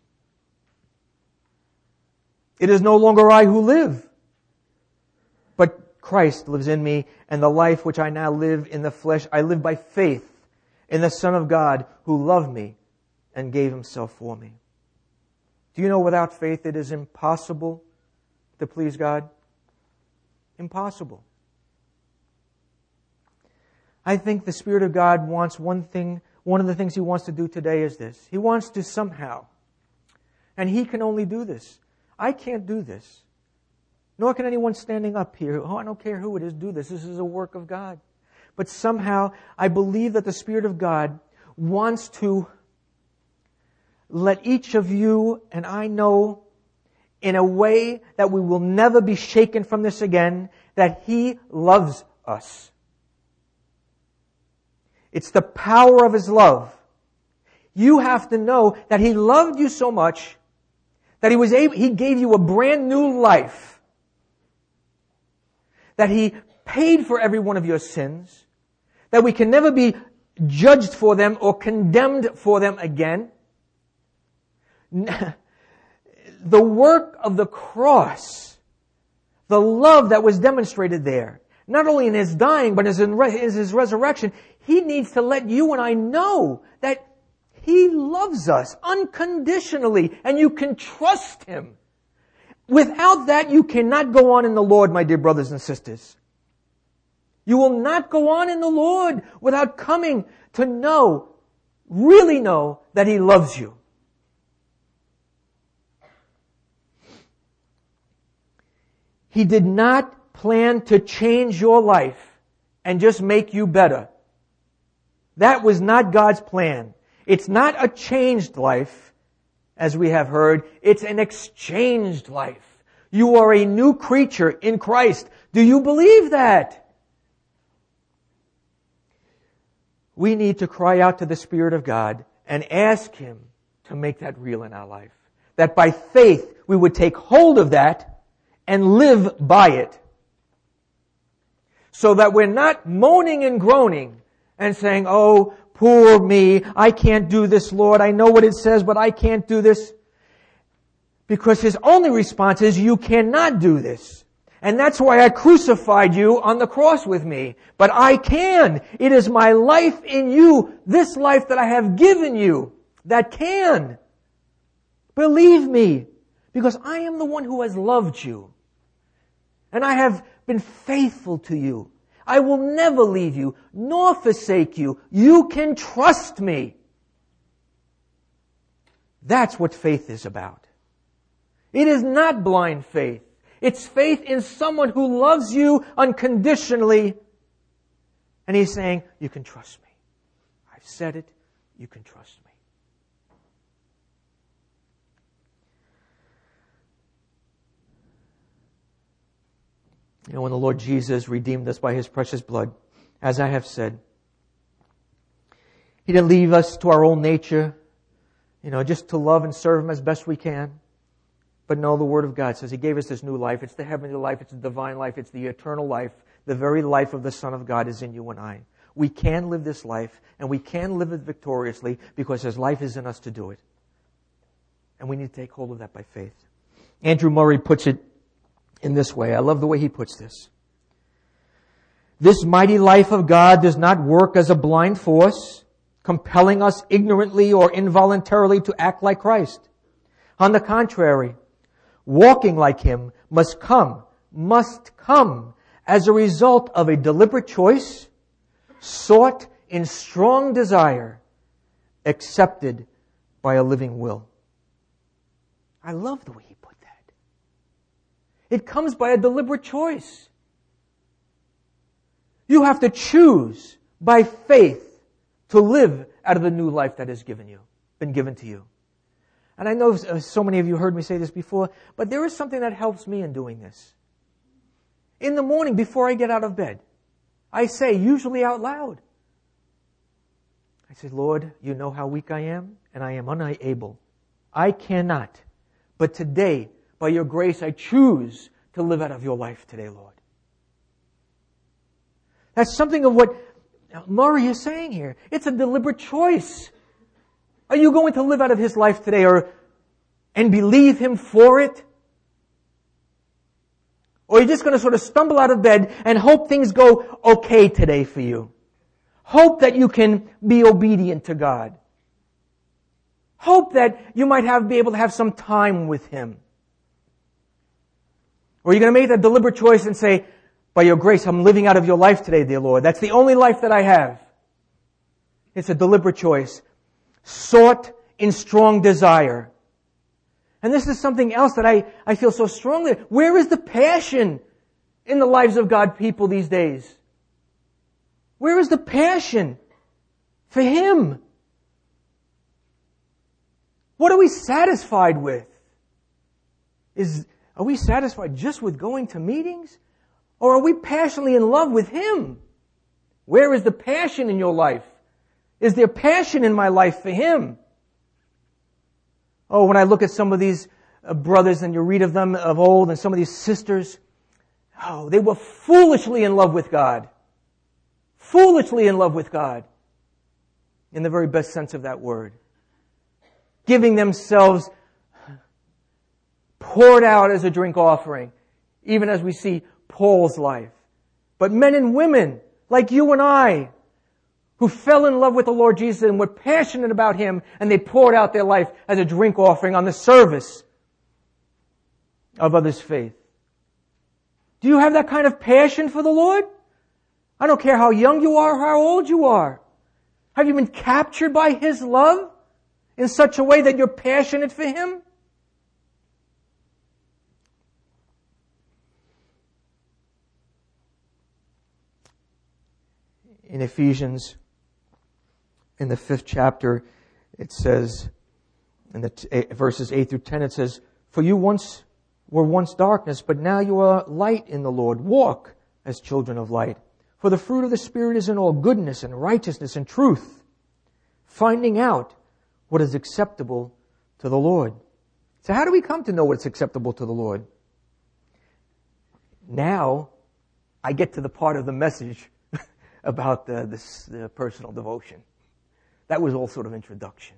It is no longer I who live, but Christ lives in me, and the life which I now live in the flesh, I live by faith in the Son of God who loved me and gave himself for me. Do you know without faith it is impossible to please God? Impossible. I think the Spirit of God wants one thing, one of the things He wants to do today is this. He wants to somehow, and He can only do this. I can't do this. Nor can anyone standing up here, oh, I don't care who it is, do this. This is a work of God. But somehow, I believe that the Spirit of God wants to let each of you and I know in a way that we will never be shaken from this again, that He loves us. It's the power of His love. You have to know that He loved you so much that He was able, He gave you a brand new life. That He paid for every one of your sins. That we can never be judged for them or condemned for them again. The work of the cross, the love that was demonstrated there, not only in His dying, but in His resurrection, He needs to let you and I know that He loves us unconditionally, and you can trust Him. Without that, you cannot go on in the Lord, my dear brothers and sisters. You will not go on in the Lord without coming to know, really know, that He loves you. He did not plan to change your life and just make you better. That was not God's plan. It's not a changed life, as we have heard. It's an exchanged life. You are a new creature in Christ. Do you believe that? We need to cry out to the Spirit of God and ask Him to make that real in our life. That by faith we would take hold of that and live by it. So that we're not moaning and groaning and saying, oh, poor me, I can't do this, Lord. I know what it says, but I can't do this. Because his only response is, you cannot do this. And that's why I crucified you on the cross with me. But I can. It is my life in you, this life that I have given you, that can. Believe me, because I am the one who has loved you. And I have been faithful to you. I will never leave you, nor forsake you. You can trust me. That's what faith is about. It is not blind faith. It's faith in someone who loves you unconditionally. And he's saying, you can trust me. I've said it. You can trust me. You know, when the Lord Jesus redeemed us by His precious blood, as I have said, He didn't leave us to our own nature, you know, just to love and serve Him as best we can. But no, the Word of God says He gave us this new life. It's the heavenly life. It's the divine life. It's the eternal life. The very life of the Son of God is in you and I. We can live this life, and we can live it victoriously because His life is in us to do it. And we need to take hold of that by faith. Andrew Murray puts it in this way. I love the way he puts this. This mighty life of God does not work as a blind force, compelling us ignorantly or involuntarily to act like Christ. On the contrary, walking like Him must come, must come as a result of a deliberate choice, sought in strong desire, accepted by a living will. I love the way he put that. It comes by a deliberate choice. You have to choose by faith to live out of the new life that has given you, been given to you. And I know so many of you heard me say this before, but there is something that helps me in doing this. In the morning, before I get out of bed, I say, usually out loud, I say, Lord, you know how weak I am, and I am unable. I cannot. But today, by your grace, I choose to live out of your life today, Lord. That's something of what Murray is saying here. It's a deliberate choice. Are you going to live out of his life today or and believe him for it? Or are you just going to sort of stumble out of bed and hope things go okay today for you? Hope that you can be obedient to God. Hope that you might have be able to have some time with Him. Or are you going to make that deliberate choice and say, by your grace, I'm living out of your life today, dear Lord. That's the only life that I have. It's a deliberate choice. Sought in strong desire. And this is something else that I, I feel so strongly. Where is the passion in the lives of God people these days? Where is the passion for Him? What are we satisfied with? Is, are we satisfied just with going to meetings? Or are we passionately in love with Him? Where is the passion in your life? Is there passion in my life for Him? Oh, when I look at some of these uh, brothers and you read of them of old and some of these sisters, oh, they were foolishly in love with God. Foolishly in love with God. In the very best sense of that word. Giving themselves poured out as a drink offering, even as we see Paul's life. But men and women, like you and I, who fell in love with the Lord Jesus and were passionate about Him, and they poured out their life as a drink offering on the service of others' faith. Do you have that kind of passion for the Lord? I don't care how young you are or how old you are. Have you been captured by His love in such a way that you're passionate for Him? In Ephesians, in the fifth chapter, it says, in the t- verses eight through ten, it says, for you once were once darkness, but now you are light in the Lord. Walk as children of light. For the fruit of the Spirit is in all goodness and righteousness and truth, finding out what is acceptable to the Lord. So how do we come to know what's acceptable to the Lord? Now, I get to the part of the message about the, this the personal devotion. That was all sort of introduction.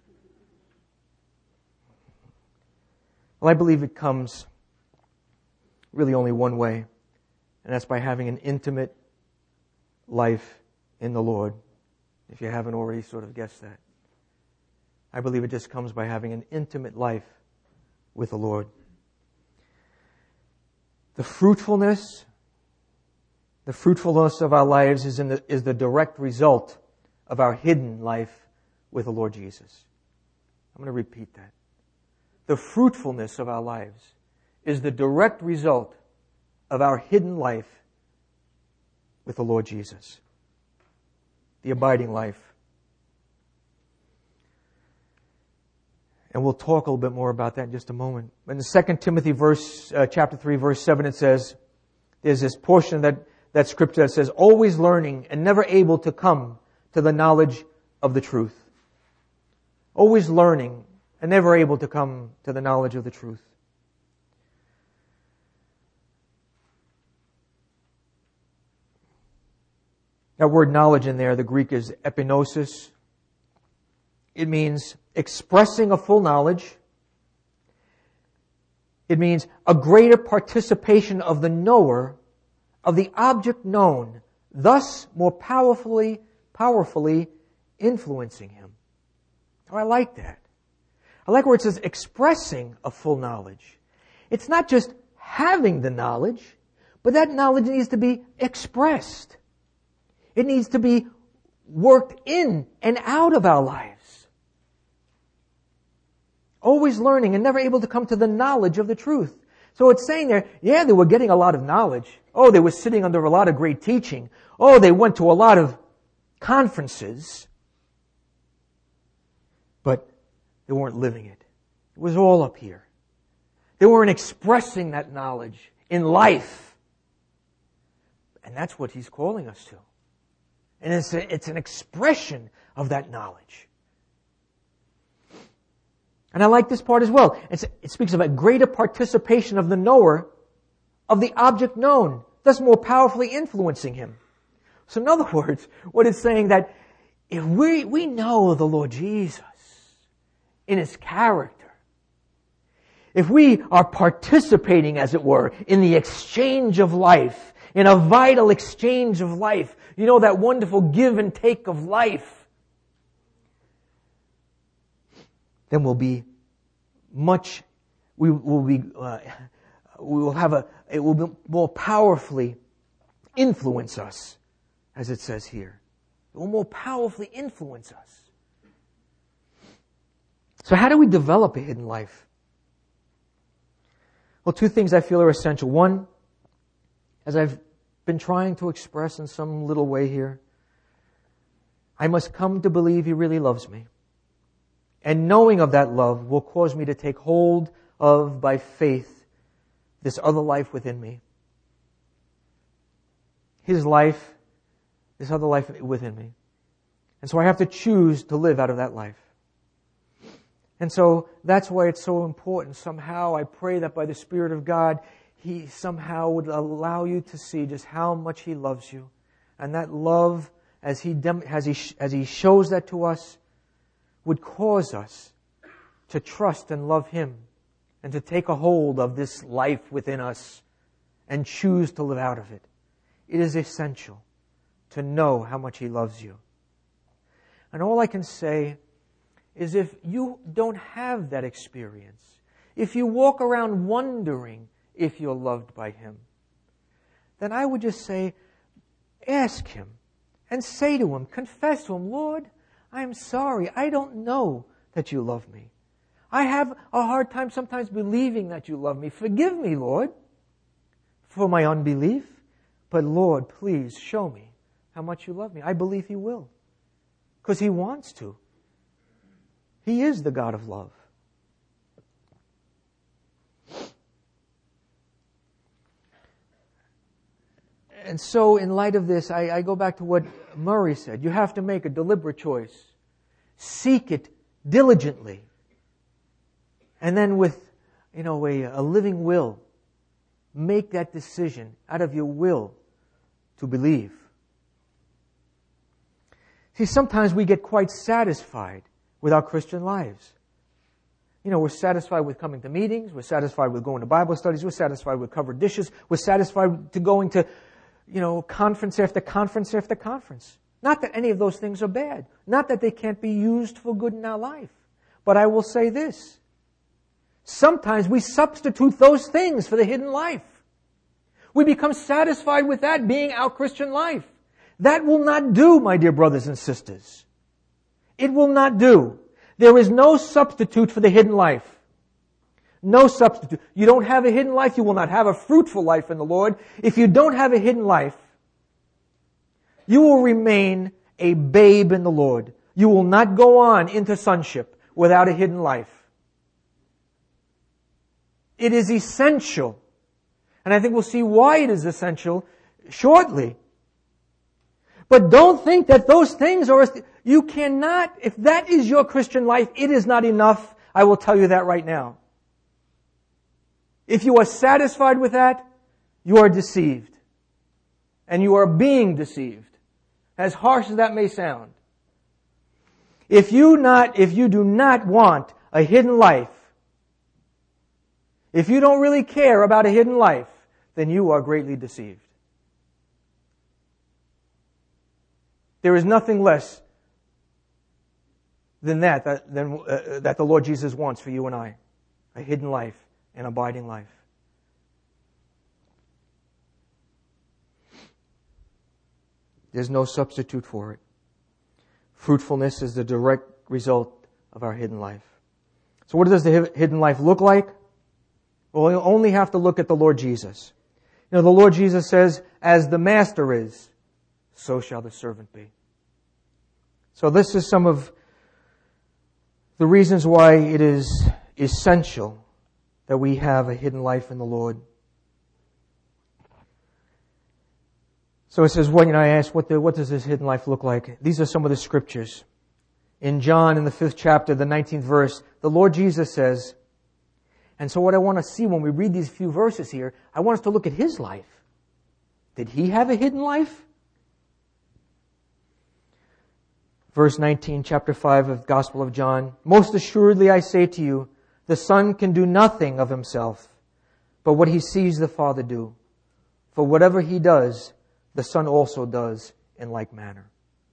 Well, I believe it comes really only one way, and that's by having an intimate life in the Lord, if you haven't already sort of guessed that. I believe it just comes by having an intimate life with the Lord. The fruitfulness, the fruitfulness of our lives is, in the, is the direct result of our hidden life with the Lord Jesus. I'm going to repeat that. The fruitfulness of our lives is the direct result of our hidden life with the Lord Jesus. The abiding life. And we'll talk a little bit more about that in just a moment. In the Second Timothy verse, uh, chapter three, verse seven, it says, there's this portion of that, that scripture that says, always learning and never able to come to the knowledge of the truth. Always learning and never able to come to the knowledge of the truth. That word knowledge in there, the Greek is epinosis. It means expressing a full knowledge. It means a greater participation of the knower of the object known, thus more powerfully, powerfully influencing him. Oh, I like that. I like where it says expressing a full knowledge. It's not just having the knowledge, but that knowledge needs to be expressed. It needs to be worked in and out of our lives. Always learning and never able to come to the knowledge of the truth. So it's saying there, yeah, they were getting a lot of knowledge. Oh, they were sitting under a lot of great teaching. Oh, they went to a lot of conferences. But they weren't living it. It was all up here. They weren't expressing that knowledge in life. And that's what he's calling us to. And it's, a, it's an expression of that knowledge. And I like this part as well. It's, it speaks of a greater participation of the knower of the object known, thus more powerfully influencing him. So in other words, what it's saying that if we, we know the Lord Jesus in His character, if we are participating, as it were, in the exchange of life, in a vital exchange of life, you know, that wonderful give and take of life, then we'll be much, we will be, uh, we will have a, it will be more powerfully influence us, as it says here. It will more powerfully influence us. So how do we develop a hidden life? Well, two things I feel are essential. One, as I've been trying to express in some little way here, I must come to believe He really loves me. And knowing of that love will cause me to take hold of, by faith, this other life within me. His life, this other life within me. And so I have to choose to live out of that life. And so that's why it's so important. Somehow I pray that by the Spirit of God, He somehow would allow you to see just how much He loves you. And that love, as He, dem- as he, as he shows that to us, would cause us to trust and love Him and to take a hold of this life within us and choose to live out of it. It is essential to know how much He loves you. And all I can say is if you don't have that experience, if you walk around wondering if you're loved by Him, then I would just say, ask Him and say to Him, confess to Him, Lord, I am sorry. I don't know that You love me. I have a hard time sometimes believing that You love me. Forgive me, Lord, for my unbelief. But Lord, please show me how much You love me. I believe He will. Because He wants to. He is the God of love. And so in light of this, I, I go back to what Murray said. You have to make a deliberate choice. Seek it diligently. And then with, you know, a, a living will, make that decision out of your will to believe. See, sometimes we get quite satisfied with our Christian lives. You know, we're satisfied with coming to meetings. We're satisfied with going to Bible studies. We're satisfied with covered dishes. We're satisfied to going to, you know, conference after conference after conference. Not that any of those things are bad. Not that they can't be used for good in our life. But I will say this. Sometimes we substitute those things for the hidden life. We become satisfied with that being our Christian life. That will not do, my dear brothers and sisters. It will not do. There is no substitute for the hidden life. No substitute. You don't have a hidden life, you will not have a fruitful life in the Lord. If you don't have a hidden life, you will remain a babe in the Lord. You will not go on into sonship without a hidden life. It is essential. And I think we'll see why it is essential shortly. But don't think that those things are, you cannot, if that is your Christian life, it is not enough. I will tell you that right now. If you are satisfied with that, you are deceived. And you are being deceived. As harsh as that may sound. If you not, if you do not want a hidden life, if you don't really care about a hidden life, then you are greatly deceived. There is nothing less than that, that, than, uh, that the Lord Jesus wants for you and I. A hidden life, an abiding life. There's no substitute for it. Fruitfulness is the direct result of our hidden life. So what does the hidden life look like? Well, you only have to look at the Lord Jesus. You know, the Lord Jesus says, as the master is, so shall the servant be. So this is some of the reasons why it is essential that we have a hidden life in the Lord. So it says, when I ask, what, the, what does this hidden life look like? These are some of the scriptures. In John, in the fifth chapter, the nineteenth verse, the Lord Jesus says, and so what I want to see when we read these few verses here, I want us to look at His life. Did He have a hidden life? Verse nineteen, chapter five of the Gospel of John. Most assuredly I say to you, the Son can do nothing of Himself, but what He sees the Father do. For whatever He does, the Son also does in like manner.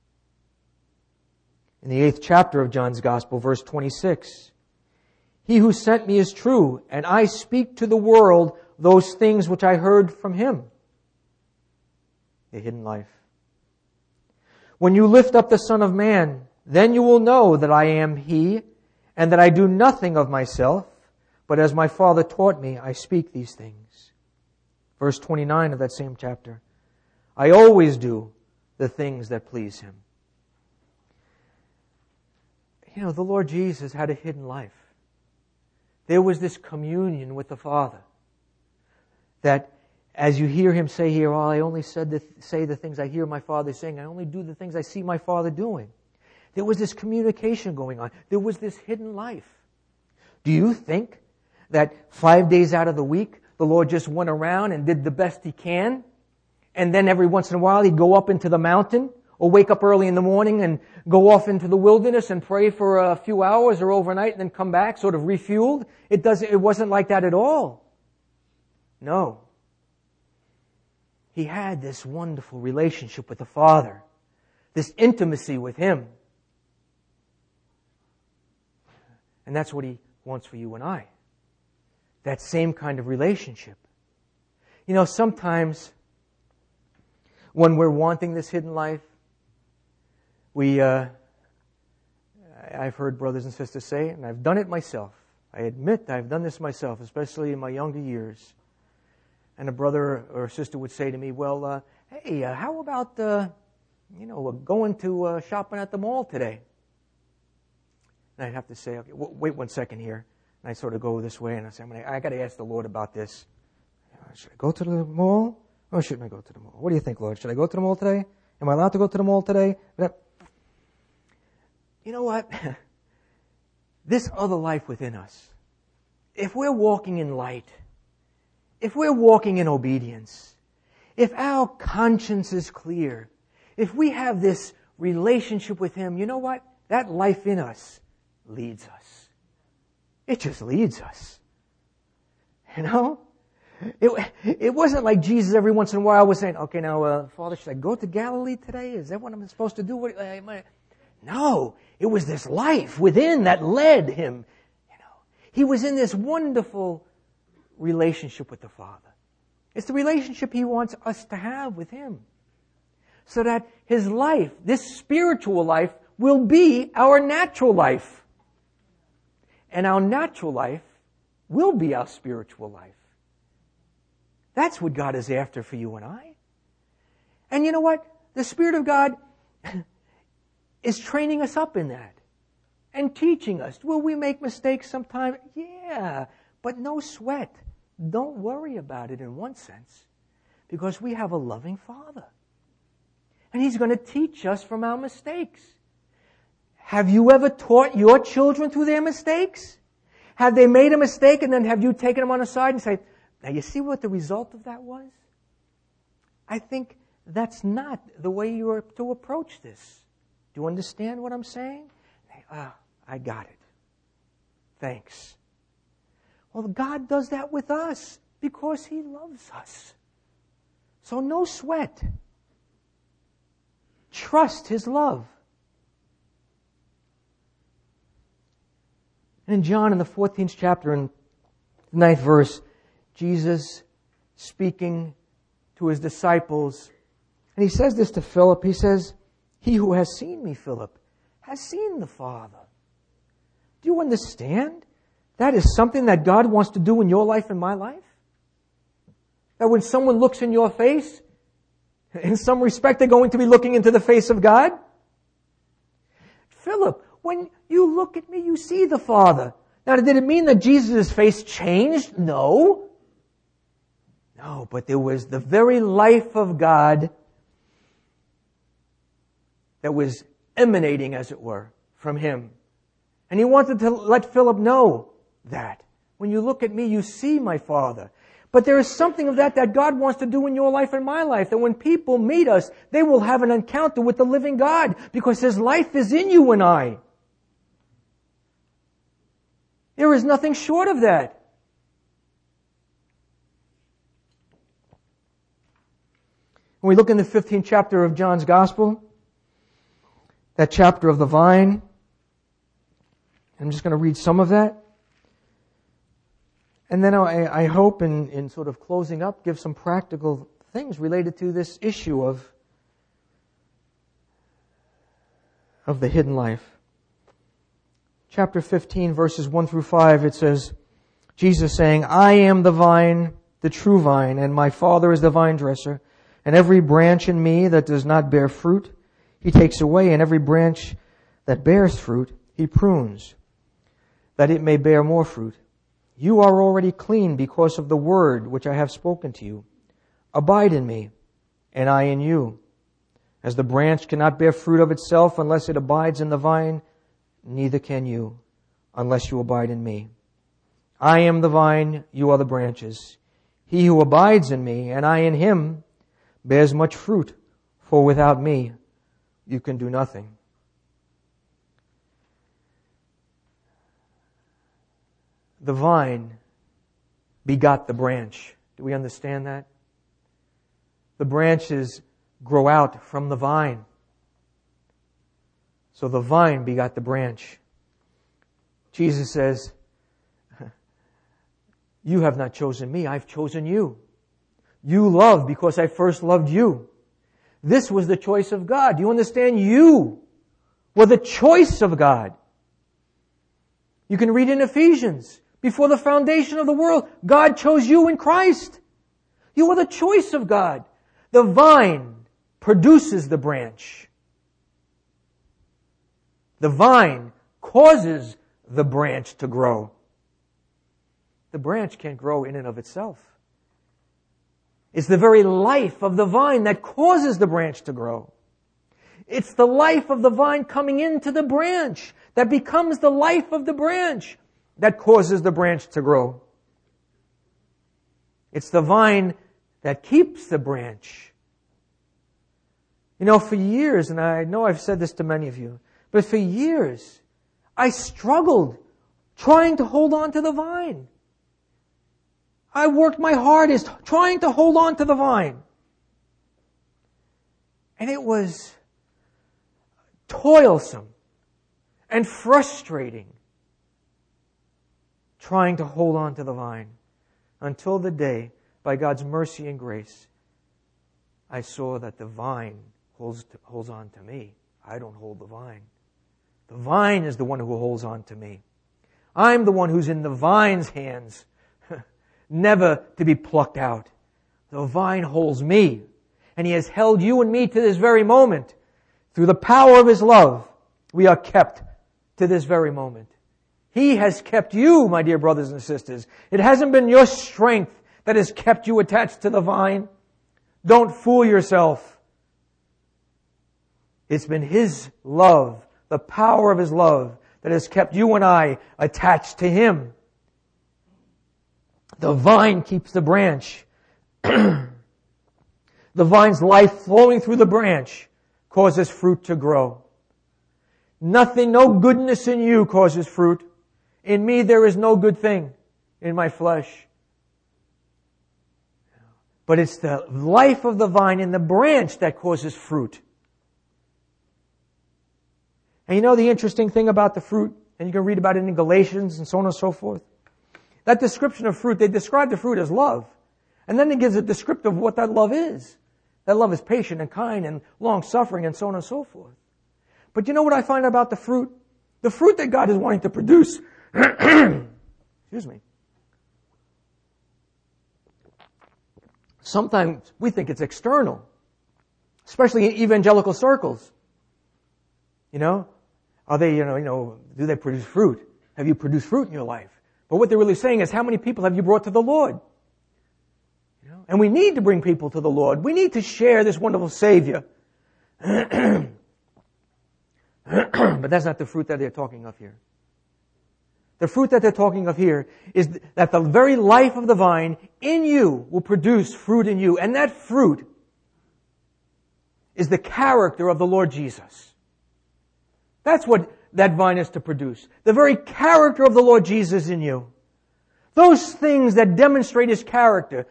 In the eighth chapter of John's Gospel, verse twenty-six. He who sent me is true, and I speak to the world those things which I heard from Him. The hidden life. When you lift up the Son of Man, then you will know that I am He, and that I do nothing of myself, but as my Father taught me, I speak these things. Verse twenty-nine of that same chapter. I always do the things that please Him. You know, the Lord Jesus had a hidden life. There was this communion with the Father. That as you hear Him say here, oh, I only said the, say the things I hear my Father saying. I only do the things I see my Father doing. There was this communication going on. There was this hidden life. Do you think that five days out of the week, the Lord just went around and did the best He can? And then every once in a while He'd go up into the mountain or wake up early in the morning and go off into the wilderness and pray for a few hours or overnight and then come back sort of refueled? It doesn't, it wasn't like that at all. No. He had this wonderful relationship with the Father. This intimacy with Him. And that's what He wants for you and I. That same kind of relationship. You know, sometimes when we're wanting this hidden life, we, uh, I've heard brothers and sisters say, and I've done it myself. I admit I've done this myself, especially in my younger years. And a brother or a sister would say to me, well, uh, hey, uh, how about, uh, you know, going to uh, shopping at the mall today? And I'd have to say, okay, w- wait one second here. And I sort of go this way, and I say, I'm gonna, I got to ask the Lord about this. Should I go to the mall, or shouldn't I go to the mall? What do you think, Lord? Should I go to the mall today? Am I allowed to go to the mall today? You know what? This other life within us, if we're walking in light, if we're walking in obedience, if our conscience is clear, if we have this relationship with Him, you know what? That life in us leads us. It just leads us. You know? It, it wasn't like Jesus every once in a while was saying, okay, now, uh, Father, should I go to Galilee today? Is that what I'm supposed to do? What, uh, am I? No. It was this life within that led Him. You know, He was in this wonderful relationship with the Father. It's the relationship He wants us to have with Him. So that His life, this spiritual life, will be our natural life. And our natural life will be our spiritual life. That's what God is after for you and I. And you know what? The Spirit of God is training us up in that. And teaching us. Will we make mistakes sometimes? Yeah. But no sweat. Don't worry about it in one sense. Because we have a loving Father. And He's going to teach us from our mistakes. Have you ever taught your children through their mistakes? Have they made a mistake and then have you taken them on the side and say, now you see what the result of that was? I think that's not the way you are to approach this. Do you understand what I'm saying? Ah, I got it. Thanks. Well, God does that with us because He loves us. So no sweat. Trust His love. And in John, in the fourteenth chapter, in the ninth verse, Jesus speaking to His disciples, and He says this to Philip. He says, "He who has seen me, Philip, has seen the Father." Do you understand? That is something that God wants to do in your life and my life. That when someone looks in your face, in some respect they're going to be looking into the face of God. Philip, when you look at me, you see the Father. Now, did it mean that Jesus' face changed? No. No, but there was the very life of God that was emanating, as it were, from Him. And He wanted to let Philip know that. When you look at me, you see my Father. But there is something of that that God wants to do in your life and my life. That when people meet us, they will have an encounter with the living God. Because His life is in you and I. There is nothing short of that. When we look in the fifteenth chapter of John's Gospel, that chapter of the vine, I'm just going to read some of that. And then I, I hope in, in sort of closing up, give some practical things related to this issue of, of the hidden life. Chapter fifteen, verses one through five, it says, Jesus saying, "I am the vine, the true vine, and my Father is the vine dresser. And every branch in me that does not bear fruit, He takes away, and every branch that bears fruit, He prunes, that it may bear more fruit. You are already clean because of the word which I have spoken to you. Abide in me, and I in you. As the branch cannot bear fruit of itself unless it abides in the vine, neither can you unless you abide in me. I am the vine, you are the branches. He who abides in me, and I in him, bears much fruit, for without me you can do nothing." The vine begot the branch. Do we understand that? The branches grow out from the vine. So the vine begot the branch. Jesus says, "You have not chosen me, I've chosen you. You love because I first loved you." This was the choice of God. Do you understand? You were the choice of God. You can read in Ephesians. Before the foundation of the world, God chose you in Christ. You are the choice of God. The vine produces the branch. The vine causes the branch to grow. The branch can't grow in and of itself. It's the very life of the vine that causes the branch to grow. It's the life of the vine coming into the branch that becomes the life of the branch that causes the branch to grow. It's the vine that keeps the branch You know, for years, and I know I've said this to many of you, but for years, I struggled trying to hold on to the vine. I worked my hardest trying to hold on to the vine. And it was toilsome and frustrating trying to hold on to the vine until the day, by God's mercy and grace, I saw that the vine holds, to, holds on to me. I don't hold the vine. The vine is the one who holds on to me. I'm the one who's in the vine's hands, never to be plucked out. The vine holds me, and He has held you and me to this very moment. Through the power of His love, we are kept to this very moment. He has kept you, my dear brothers and sisters. It hasn't been your strength that has kept you attached to the vine. Don't fool yourself. It's been His love, the power of His love, that has kept you and I attached to Him. The vine keeps the branch. The vine's life flowing through the branch causes fruit to grow. Nothing, no goodness in you causes fruit. In me there is no good thing in my flesh. But it's the life of the vine in the branch that causes fruit. And you know the interesting thing about the fruit, and you can read about it in Galatians and so on and so forth. That description of fruit, they describe the fruit as love. And then it gives a descriptive of what that love is. That love is patient and kind and long-suffering and so on and so forth. But you know what I find about the fruit? The fruit that God is wanting to produce, excuse me, sometimes we think it's external, especially in evangelical circles. You know, are they, you know, you know, do they produce fruit? Have you produced fruit in your life? But what they're really saying is, how many people have you brought to the Lord? You know, and we need to bring people to the Lord. We need to share this wonderful Savior. But that's not the fruit that they're talking of here. The fruit that they're talking of here is that the very life of the vine in you will produce fruit in you. And that fruit is the character of the Lord Jesus. That's what that vine is to produce. The very character of the Lord Jesus in you. Those things that demonstrate His character.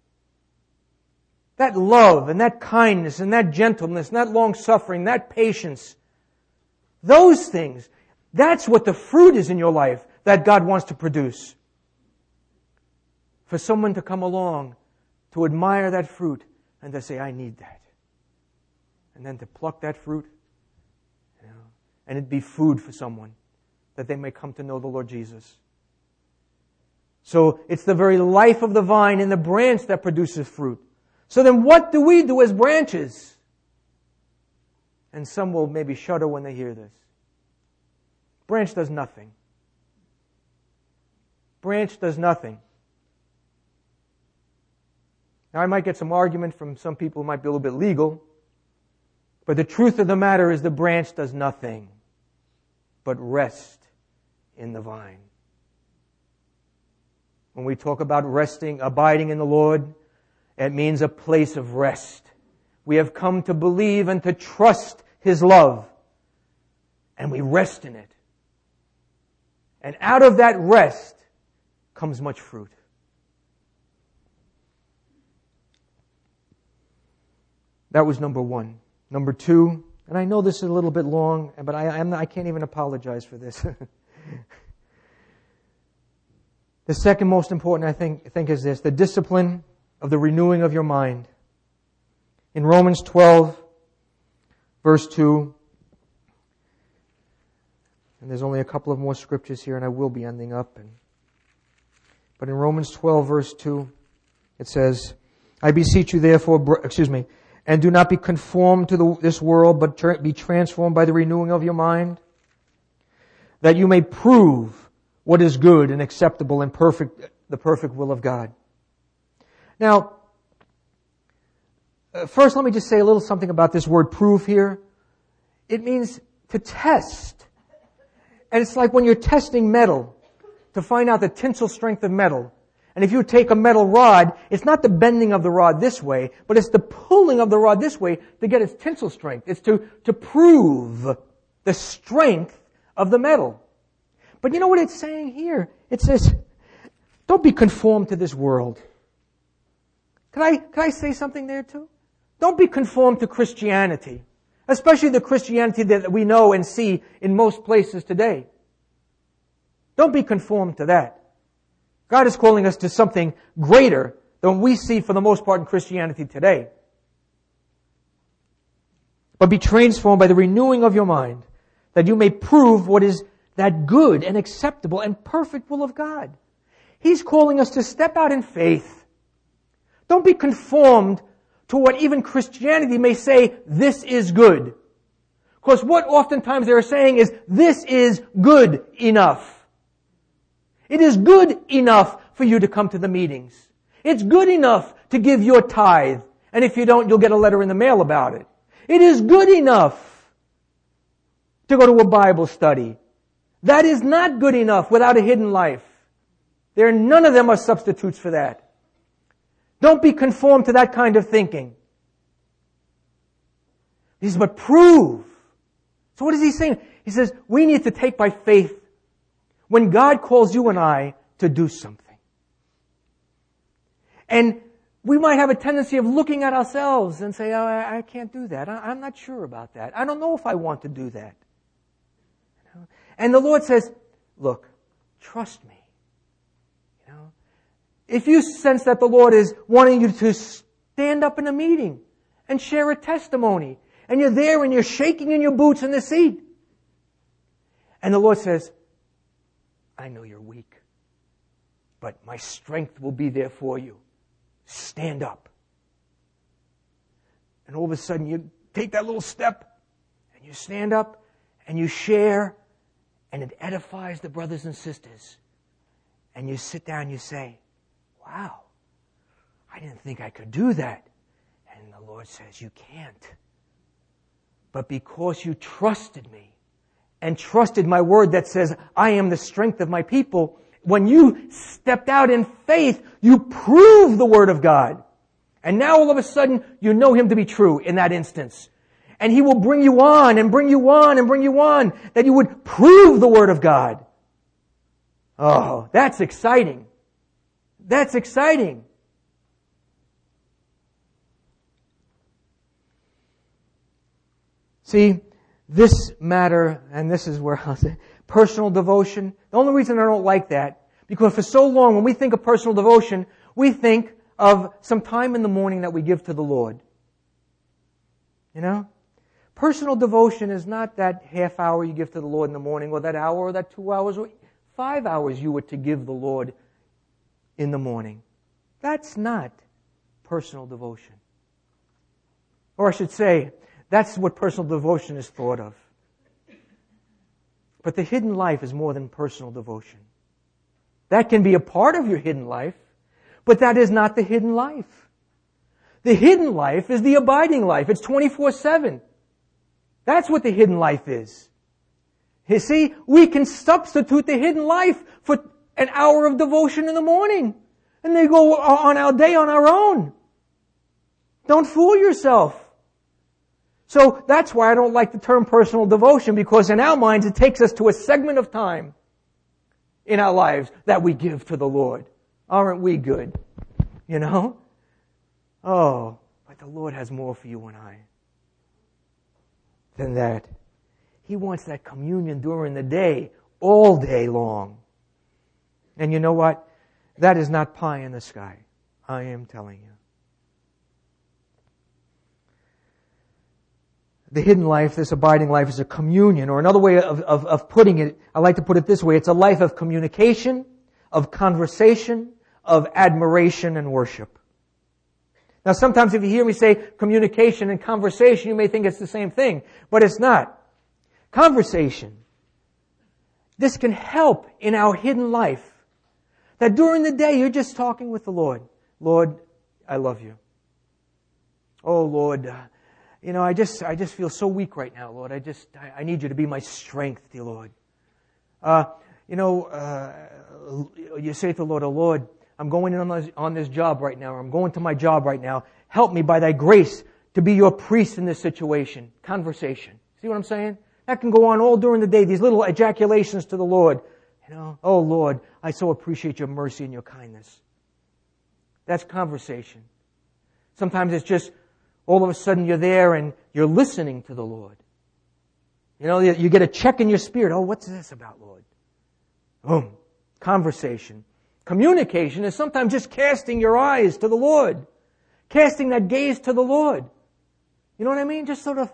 That love and that kindness and that gentleness and that long-suffering, that patience. Those things. That's what the fruit is in your life that God wants to produce. For someone to come along to admire that fruit and to say, I need that. And then to pluck that fruit, you know, and it be food for someone that they may come to know the Lord Jesus. So it's the very life of the vine in the branch that produces fruit. So then what do we do as branches? And some will maybe shudder when they hear this. Branch does nothing. Branch does nothing. Now I might get some argument from some people who might be a little bit legal, but the truth of the matter is the branch does nothing but rest in the vine. When we talk about resting, abiding in the Lord, it means a place of rest. We have come to believe and to trust His love, and we rest in it. And out of that rest comes much fruit. That was number one. Number two, and I know this is a little bit long, but I, I'm not, I can't even apologize for this. The second most important, I think, I think is this, the discipline of the renewing of your mind. In Romans twelve, verse two, and there's only a couple of more scriptures here, and I will be ending up. And, but in Romans twelve, verse two, it says, I beseech you therefore, excuse me, and do not be conformed to the, this world, but tra- be transformed by the renewing of your mind, that you may prove what is good and acceptable and perfect, the perfect will of God. Now, uh, first let me just say a little something about this word prove here. It means to test. And it's like when you're testing metal to find out the tensile strength of metal. And if you take a metal rod, it's not the bending of the rod this way, but it's the pulling of the rod this way to get its tensile strength. It's to, to prove the strength of the metal. But you know what it's saying here? It says, don't be conformed to this world. Can I, can I say something there too? Don't be conformed to Christianity, especially the Christianity that we know and see in most places today. Don't be conformed to that. God is calling us to something greater than we see for the most part in Christianity today. But be transformed by the renewing of your mind, that you may prove what is that good and acceptable and perfect will of God. He's calling us to step out in faith. Don't be conformed to what even Christianity may say, this is good. Because what oftentimes they're saying is, this is good enough. It is good enough for you to come to the meetings. It's good enough to give your tithe. And if you don't, you'll get a letter in the mail about it. It is good enough to go to a Bible study. That is not good enough without a hidden life. There, none of them are substitutes for that. Don't be conformed to that kind of thinking. He says, but prove. So what is he saying? He says, we need to take by faith when God calls you and I to do something. And we might have a tendency of looking at ourselves and say, oh, I, I can't do that. I, I'm not sure about that. I don't know if I want to do that. And the Lord says, look, trust me. You know, if you sense that the Lord is wanting you to stand up in a meeting and share a testimony, and you're there and you're shaking in your boots in the seat, and the Lord says, I know you're weak, but my strength will be there for you. Stand up. And all of a sudden you take that little step and you stand up and you share, and it edifies the brothers and sisters. And you sit down and you say, wow, I didn't think I could do that. And the Lord says, you can't. But because you trusted me and trusted my word that says, I am the strength of my people, when you stepped out in faith, you proved the word of God. And now all of a sudden, you know him to be true in that instance. And he will bring you on and bring you on and bring you on, that you would prove the word of God. Oh, that's exciting. That's exciting. See, this matter, and this is where I'll say, personal devotion. The only reason I don't like that, because for so long when we think of personal devotion, we think of some time in the morning that we give to the Lord. You know? Personal devotion is not that half hour you give to the Lord in the morning, or that hour, or that two hours, or five hours you were to give the Lord in the morning. That's not personal devotion. Or I should say, that's what personal devotion is thought of. But the hidden life is more than personal devotion. That can be a part of your hidden life, but that is not the hidden life. The hidden life is the abiding life. It's twenty-four seven. That's what the hidden life is. You see, we can substitute the hidden life for an hour of devotion in the morning. And they go on our day on our own. Don't fool yourself. So that's why I don't like the term personal devotion, because in our minds it takes us to a segment of time in our lives that we give to the Lord. Aren't we good? You know? Oh, but the Lord has more for you and I than that. He wants that communion during the day, all day long. And you know what? That is not pie in the sky. I am telling you. The hidden life, this abiding life, is a communion, or another way of, of, of putting it, I like to put it this way, it's a life of communication, of conversation, of admiration and worship. Now sometimes if you hear me say communication and conversation, you may think it's the same thing, but it's not. Conversation. This can help in our hidden life. That during the day you're just talking with the Lord. Lord, I love you. Oh Lord, uh, you know, I just, I just feel so weak right now, Lord. I just, I, I need you to be my strength, dear Lord. Uh, you know, uh, you say to the Lord, oh Lord, I'm going in on this, on this job right now, or I'm going to my job right now. Help me by thy grace to be your priest in this situation. Conversation. See what I'm saying? That can go on all during the day, these little ejaculations to the Lord. You know, oh Lord, I so appreciate your mercy and your kindness. That's conversation. Sometimes it's just, all of a sudden you're there and you're listening to the Lord. You know, you get a check in your spirit. Oh, what's this about, Lord? Boom. Conversation. Communication is sometimes just casting your eyes to the Lord. Casting that gaze to the Lord. You know what I mean? Just sort of,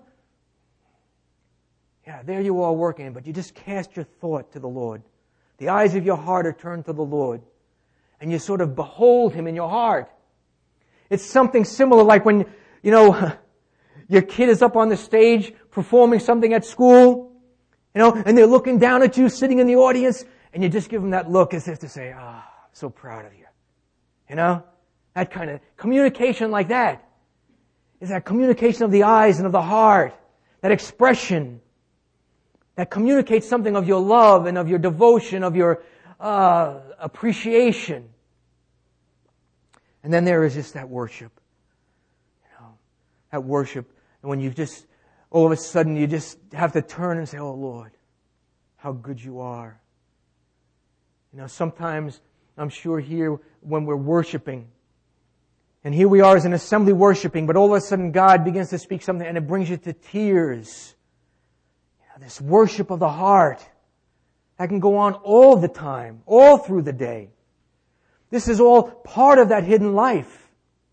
yeah, there you are working, but you just cast your thought to the Lord. The eyes of your heart are turned to the Lord. And you sort of behold Him in your heart. It's something similar like when, you know, your kid is up on the stage performing something at school, you know, and they're looking down at you sitting in the audience, and you just give them that look as if to say, ah, oh, I'm so proud of you. You know? That kind of communication like that. Is that communication of the eyes and of the heart. That expression that communicates something of your love and of your devotion, of your uh, appreciation. And then there is just that worship. You know, that worship. And when you just, all of a sudden you just have to turn and say, oh Lord, how good you are. You know, sometimes I'm sure here when we're worshiping, and here we are as an assembly worshiping, but all of a sudden God begins to speak something and it brings you to tears. You know, this worship of the heart, that can go on all the time, all through the day. This is all part of that hidden life.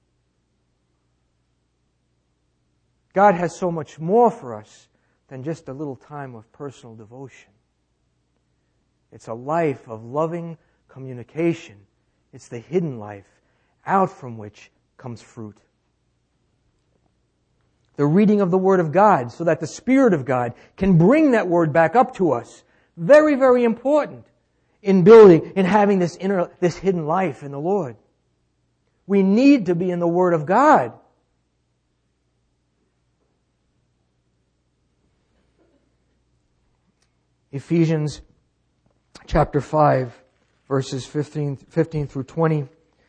God has so much more for us than just a little time of personal devotion. It's a life of loving communication. It's the hidden life, out from which comes fruit. The reading of the Word of God, so that the Spirit of God can bring that Word back up to us. Very, very important in building, in having this inner, this hidden life in the Lord. We need to be in the Word of God. Ephesians chapter five, verses fifteen, fifteen through twenty.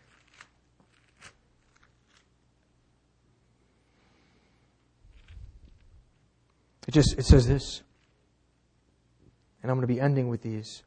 It just, it says this. And I'm going to be ending with these.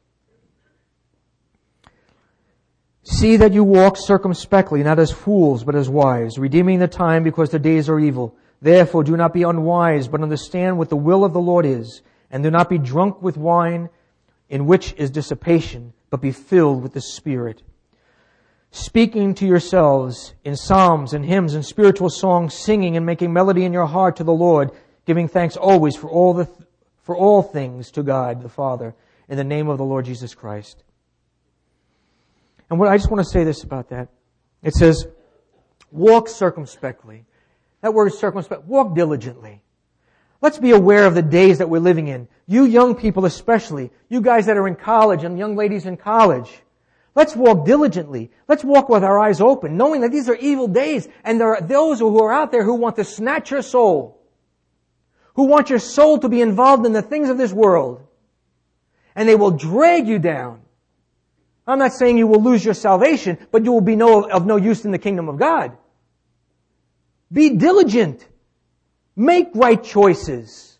See that you walk circumspectly, not as fools, but as wise, redeeming the time because the days are evil. Therefore do not be unwise, but understand what the will of the Lord is. And do not be drunk with wine, in which is dissipation, but be filled with the Spirit. Speaking to yourselves in psalms and hymns and spiritual songs, singing and making melody in your heart to the Lord, giving thanks always for all the for all things to God the Father, in the name of the Lord Jesus Christ. And what I just want to say this about that. It says, walk circumspectly. That word circumspect, walk diligently. Let's be aware of the days that we're living in. You young people especially, you guys that are in college and young ladies in college, let's walk diligently. Let's walk with our eyes open, knowing that these are evil days, and there are those who are out there who want to snatch your soul, who want your soul to be involved in the things of this world, and they will drag you down. I'm not saying you will lose your salvation, but you will be no, of no use in the kingdom of God. Be diligent. Make right choices.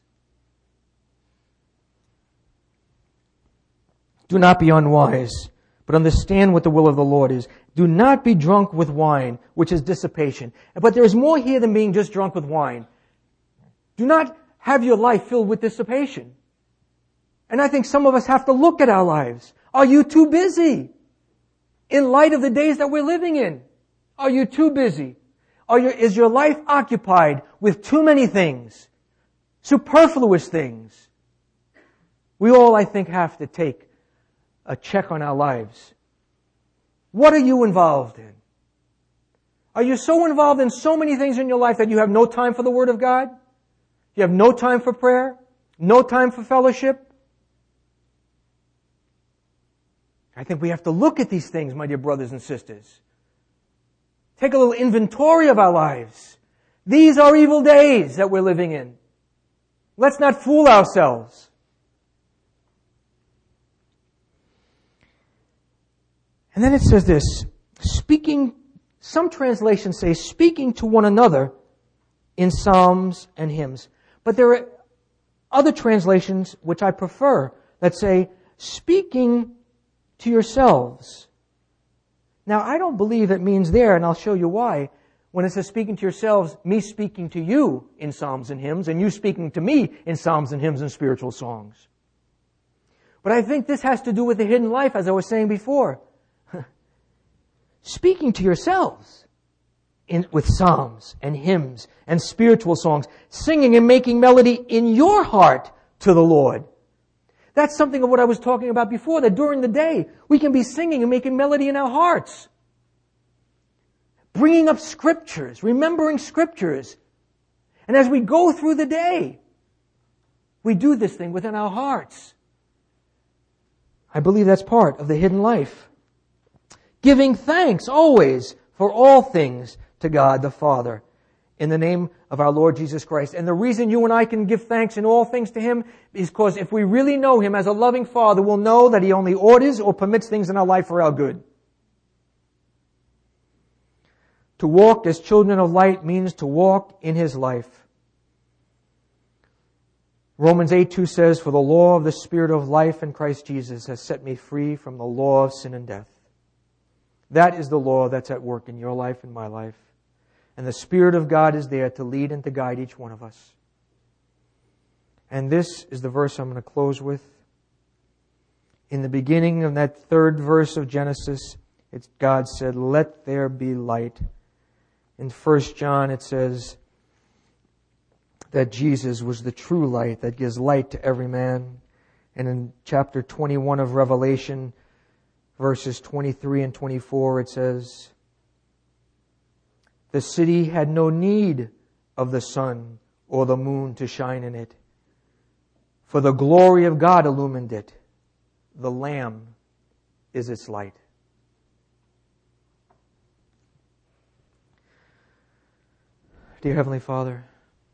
Do not be unwise, but understand what the will of the Lord is. Do not be drunk with wine, which is dissipation. But there is more here than being just drunk with wine. Do not have your life filled with dissipation. And I think some of us have to look at our lives. Are you too busy? In light of the days that we're living in, are you too busy? Are you, is your life occupied with too many things? Superfluous things? We all, I think, have to take a check on our lives. What are you involved in? Are you so involved in so many things in your life that you have no time for the Word of God? You have no time for prayer? No time for fellowship? I think we have to look at these things, my dear brothers and sisters. Take a little inventory of our lives. These are evil days that we're living in. Let's not fool ourselves. And then it says this, speaking, some translations say speaking to one another in psalms and hymns. But there are other translations, which I prefer, that say speaking to yourselves. Now, I don't believe it means there, and I'll show you why. When it says speaking to yourselves, me speaking to you in psalms and hymns, and you speaking to me in psalms and hymns and spiritual songs. But I think this has to do with the hidden life, as I was saying before. Speaking to yourselves in, with psalms and hymns and spiritual songs, singing and making melody in your heart to the Lord. That's something of what I was talking about before, that during the day we can be singing and making melody in our hearts. Bringing up scriptures, remembering scriptures. And as we go through the day, we do this thing within our hearts. I believe that's part of the hidden life. Giving thanks always for all things to God the Father in the name of our Lord Jesus Christ. And the reason you and I can give thanks in all things to Him is because if we really know Him as a loving Father, we'll know that He only orders or permits things in our life for our good. To walk as children of light means to walk in His life. Romans eight two says, "For the law of the Spirit of life in Christ Jesus has set me free from the law of sin and death." That is the law that's at work in your life and my life. And the Spirit of God is there to lead and to guide each one of us. And this is the verse I'm going to close with. In the beginning of that third verse of Genesis, it's God said, "Let there be light." In First John it says that Jesus was the true light that gives light to every man. And in chapter twenty-one of Revelation, verses twenty-three and twenty-four, it says, "The city had no need of the sun or the moon to shine in it, for the glory of God illumined it. The Lamb is its light." Dear Heavenly Father,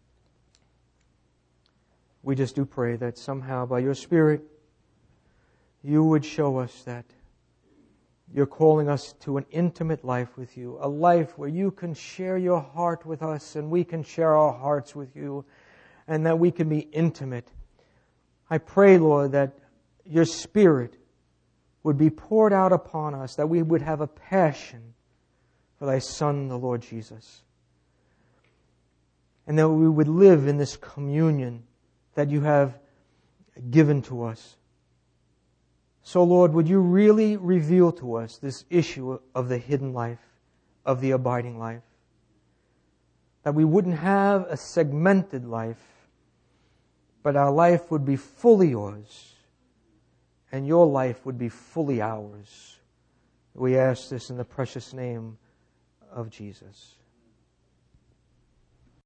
we just do pray that somehow by Your Spirit, You would show us that You're calling us to an intimate life with You, a life where You can share Your heart with us and we can share our hearts with You, and that we can be intimate. I pray, Lord, that Your Spirit would be poured out upon us, that we would have a passion for Thy Son, the Lord Jesus, and that we would live in this communion that You have given to us. So, Lord, would You really reveal to us this issue of the hidden life, of the abiding life? That we wouldn't have a segmented life, but our life would be fully Yours, and Your life would be fully ours. We ask this in the precious name of Jesus.